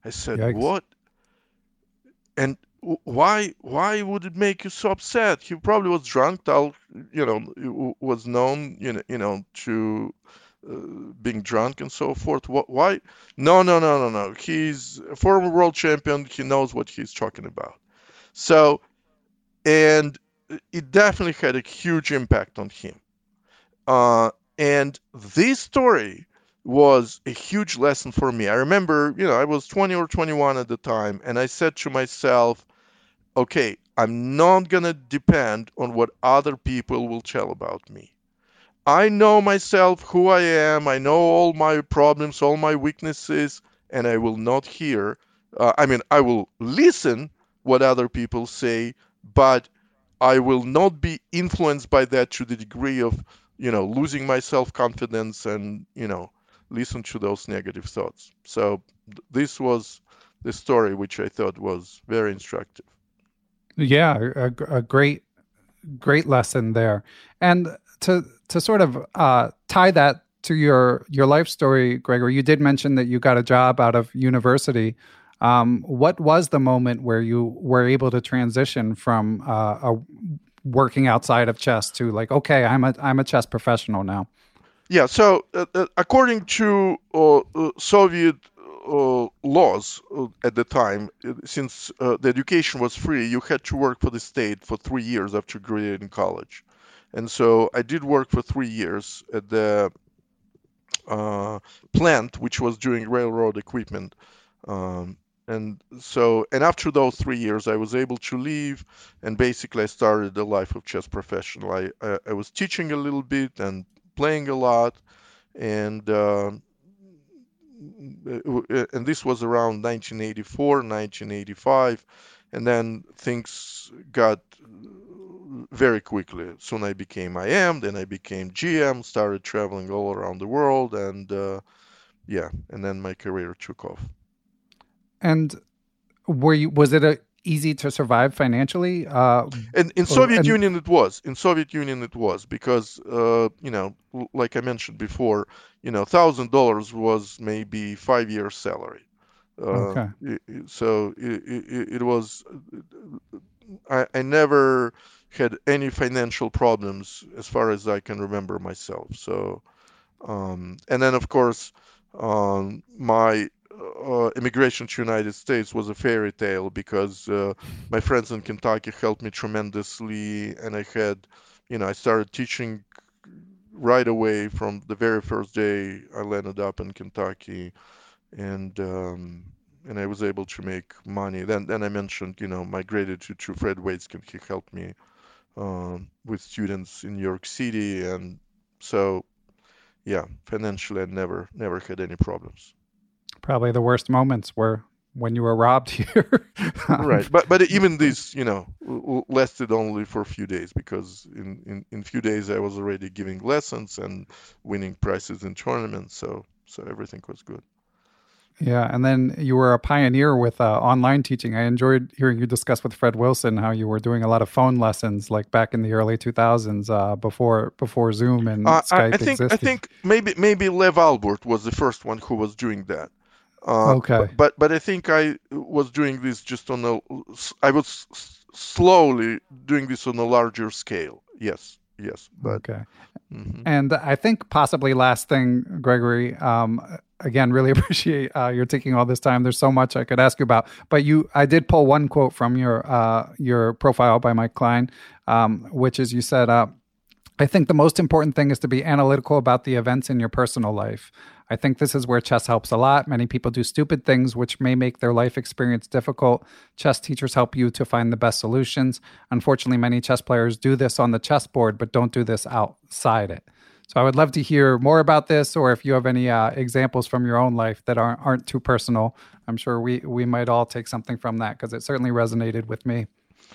I said, Yikes. what? And why why would it make you so upset? He probably was drunk. Tal, you know, was known, you know, you know, to uh, being drunk and so forth. What? Why? No, no, no, no, no. He's a former world champion. He knows what he's talking about. So, and it definitely had a huge impact on him. Uh, and this story was a huge lesson for me. I remember, you know, I was twenty or twenty-one at the time, and I said to myself, okay, I'm not going to depend on what other people will tell about me. I know myself, who I am. I know all my problems, all my weaknesses, and I will not hear. Uh, I mean, I will listen what other people say, but I will not be influenced by that to the degree of, you know, losing my self-confidence and, you know, listen to those negative thoughts. So th- this was the story which I thought was very instructive. Yeah, a, a great, great lesson there. And to to sort of uh, tie that to your your life story, Gregory, you did mention that you got a job out of university. Um, what was the moment where you were able to transition from uh, a working outside of chess to like, okay, I'm a I'm a chess professional now? Yeah. So uh, uh, according to uh, uh, Soviet uh, laws uh, at the time, uh, since uh, the education was free, you had to work for the state for three years after graduating college. And so I did work for three years at the uh, plant, which was doing railroad equipment. Um, and so, and after those three years, I was able to leave, and basically I started the life of chess professional. I, I, I was teaching a little bit and playing a lot, and uh, and this was around nineteen eighty-four, nineteen eighty-five, and then things got very quickly. Soon I became I M, then I became G M, started traveling all around the world, and uh, yeah, and then my career took off. And were you? Was it a, easy to survive financially? Uh, and in Soviet and, Union it was. In Soviet Union it was because uh, you know, like I mentioned before, you know, thousand dollars was maybe five years salary. Uh, okay. It, so it, it, it was. I, I never had any financial problems as far as I can remember myself. So, um, and then of course, um, my uh, immigration to United States was a fairy tale because uh, my friends in Kentucky helped me tremendously, and I had, you know, I started teaching right away from the very first day I landed up in Kentucky, and um, and I was able to make money. Then then I mentioned, you know, migrated to, to Fred Waitzkin. He helped me um, with students in New York City, and so yeah, financially I never never had any problems. Probably the worst moments were when you were robbed here. Right, but but even this, you know, lasted only for a few days because in in in few days I was already giving lessons and winning prizes in tournaments, so so everything was good. Yeah, and then you were a pioneer with uh, online teaching. I enjoyed hearing you discuss with Fred Wilson how you were doing a lot of phone lessons, like back in the early two thousands, uh, before before Zoom and uh, Skype I, I think, existed. I think maybe maybe Lev Albert was the first one who was doing that. Uh, okay. But, but but I think I was doing this just on a. I was slowly doing this on a larger scale. Yes. Yes. But, okay. Mm-hmm. And I think possibly last thing, Gregory, um, again, really appreciate uh, your taking all this time. There's so much I could ask you about, but you, I did pull one quote from your uh, your profile by Mike Klein, um, which is you said, uh, I think the most important thing is to be analytical about the events in your personal life. I think this is where chess helps a lot. Many people do stupid things which may make their life experience difficult. Chess teachers help you to find the best solutions. Unfortunately, many chess players do this on the chessboard, but don't do this outside it. So I would love to hear more about this, or if you have any uh, examples from your own life that aren't, aren't too personal. I'm sure we, we might all take something from that because it certainly resonated with me.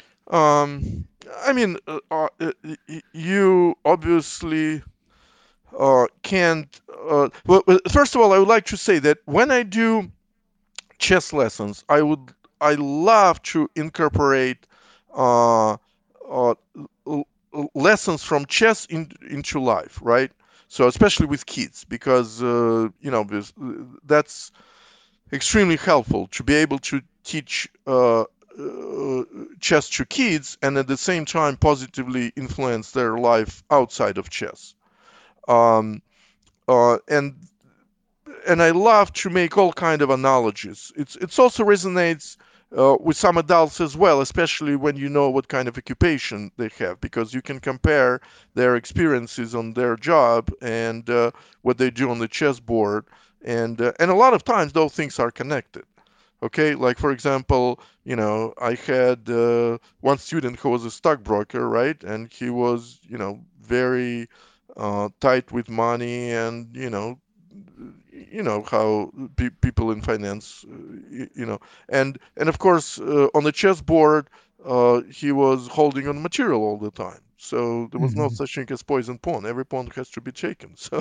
Um, I mean, uh, uh, you obviously uh, can't. Uh, well, first of all, I would like to say that when I do chess lessons, I would I love to incorporate uh, uh, lessons from chess in, into life, right? So especially with kids, because uh, you know that's extremely helpful to be able to teach uh, uh, chess to kids and at the same time positively influence their life outside of chess. Um, uh, and and I love to make all kind of analogies. It's it's also resonates uh, with some adults as well, especially when you know what kind of occupation they have, because you can compare their experiences on their job and uh, what they do on the chessboard, and uh, and a lot of times those things are connected. Okay, like for example, you know, I had uh, one student who was a stockbroker, right, and he was, you know, very uh, tight with money, and you know. you know how pe- people in finance, uh, you, you know, and and of course uh, on the chessboard uh, he was holding on material all the time. So there was mm-hmm. no such thing as poison pawn. Every pawn has to be taken. So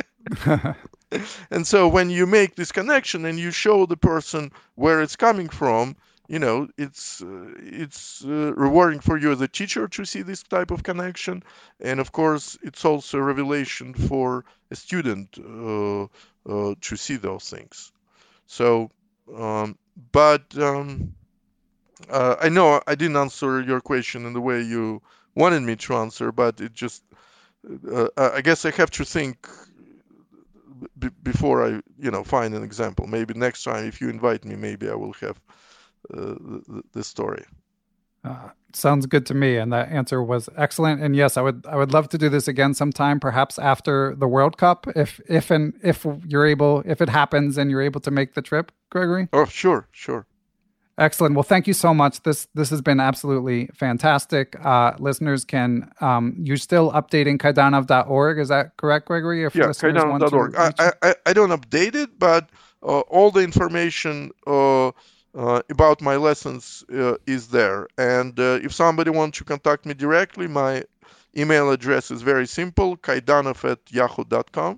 and so when you make this connection and you show the person where it's coming from, you know, it's uh, it's uh, rewarding for you as a teacher to see this type of connection, and of course it's also a revelation for a student uh, uh, to see those things. So, um, but um, uh, I know I didn't answer your question in the way you wanted me to answer, but it just uh, I guess I have to think b- before I, you know, find an example. Maybe next time if you invite me, maybe I will have. Uh, the, the story. Uh, sounds good to me, and that answer was excellent. And yes, I would I would love to do this again sometime, perhaps after the World Cup, if if and if you're able, if it happens and you're able to make the trip, Gregory. Oh, sure, sure. Excellent. Well, thank you so much. This this has been absolutely fantastic. Uh, listeners can um, you're still updating Kaidanov dot org. Is that correct, Gregory? If yeah, Kaidanov dot org. I, I I don't update it, but uh, all the information. Uh, Uh, about my lessons uh, is there, and uh, if somebody wants to contact me directly, my email address is very simple, kaidanov at yahoo dot com.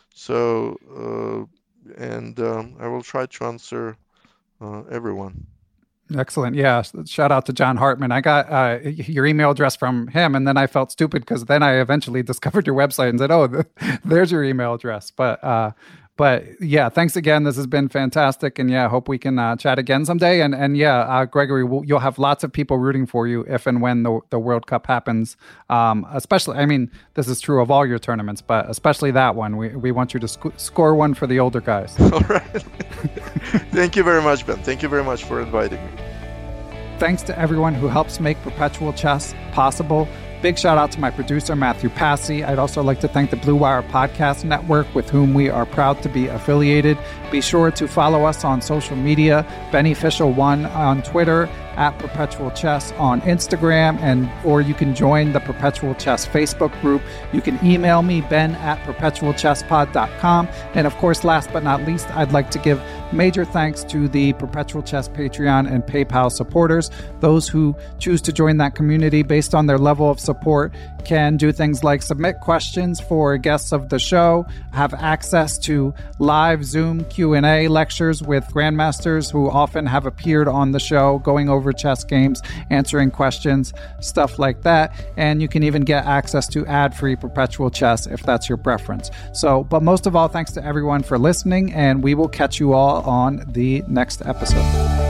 So uh, and um, I will try to answer uh, everyone. Excellent. Yeah. Shout out to John Hartman. I got uh, your email address from him, and then I felt stupid because then I eventually discovered your website and said, oh, there's your email address. But uh, But yeah, thanks again. This has been fantastic, and yeah, I hope we can uh, chat again someday. And and yeah, uh, Gregory, we'll, you'll have lots of people rooting for you if and when the the World Cup happens. Um, especially, I mean, this is true of all your tournaments, but especially that one. We we want you to sc- score one for the older guys. All right. Thank you very much, Ben. Thank you very much for inviting me. Thanks to everyone who helps make Perpetual Chess possible. Big shout out to my producer, Matthew Passy. I'd also like to thank the Blue Wire Podcast Network, with whom we are proud to be affiliated. Be sure to follow us on social media, Beneficial One on Twitter, at Perpetual Chess on Instagram, and or you can join the Perpetual Chess Facebook group. You can email me, ben at perpetual chess pod dot com. And of course, last but not least, I'd like to give major thanks to the Perpetual Chess Patreon and PayPal supporters. Those who choose to join that community based on their level of support can do things like submit questions for guests of the show, have access to live Zoom Q and A lectures with grandmasters who often have appeared on the show, going over chess games, answering questions, stuff like that. And you can even get access to ad-free Perpetual Chess if that's your preference. So, but most of all, thanks to everyone for listening, and we will catch you all on the next episode.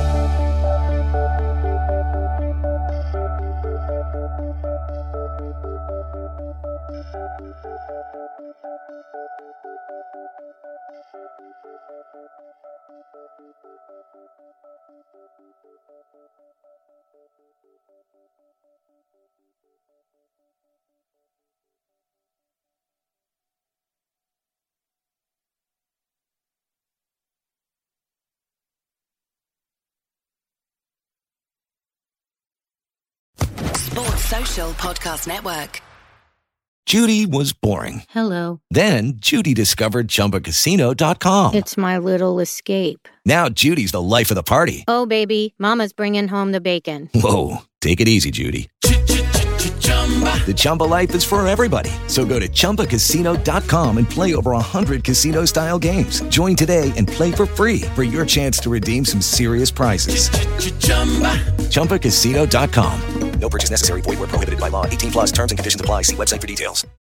Sports Social Podcast Network. Judy was boring. Hello. Then Judy discovered Chumba Casino dot com. It's my little escape. Now Judy's the life of the party. Oh, baby, mama's bringing home the bacon. Whoa, take it easy, Judy. The Chumba life is for everybody. So go to Chumba Casino dot com and play over one hundred casino-style games. Join today and play for free for your chance to redeem some serious prizes. Chumba Casino dot com. No purchase necessary. Void where prohibited by law. eighteen plus terms and conditions apply. See website for details.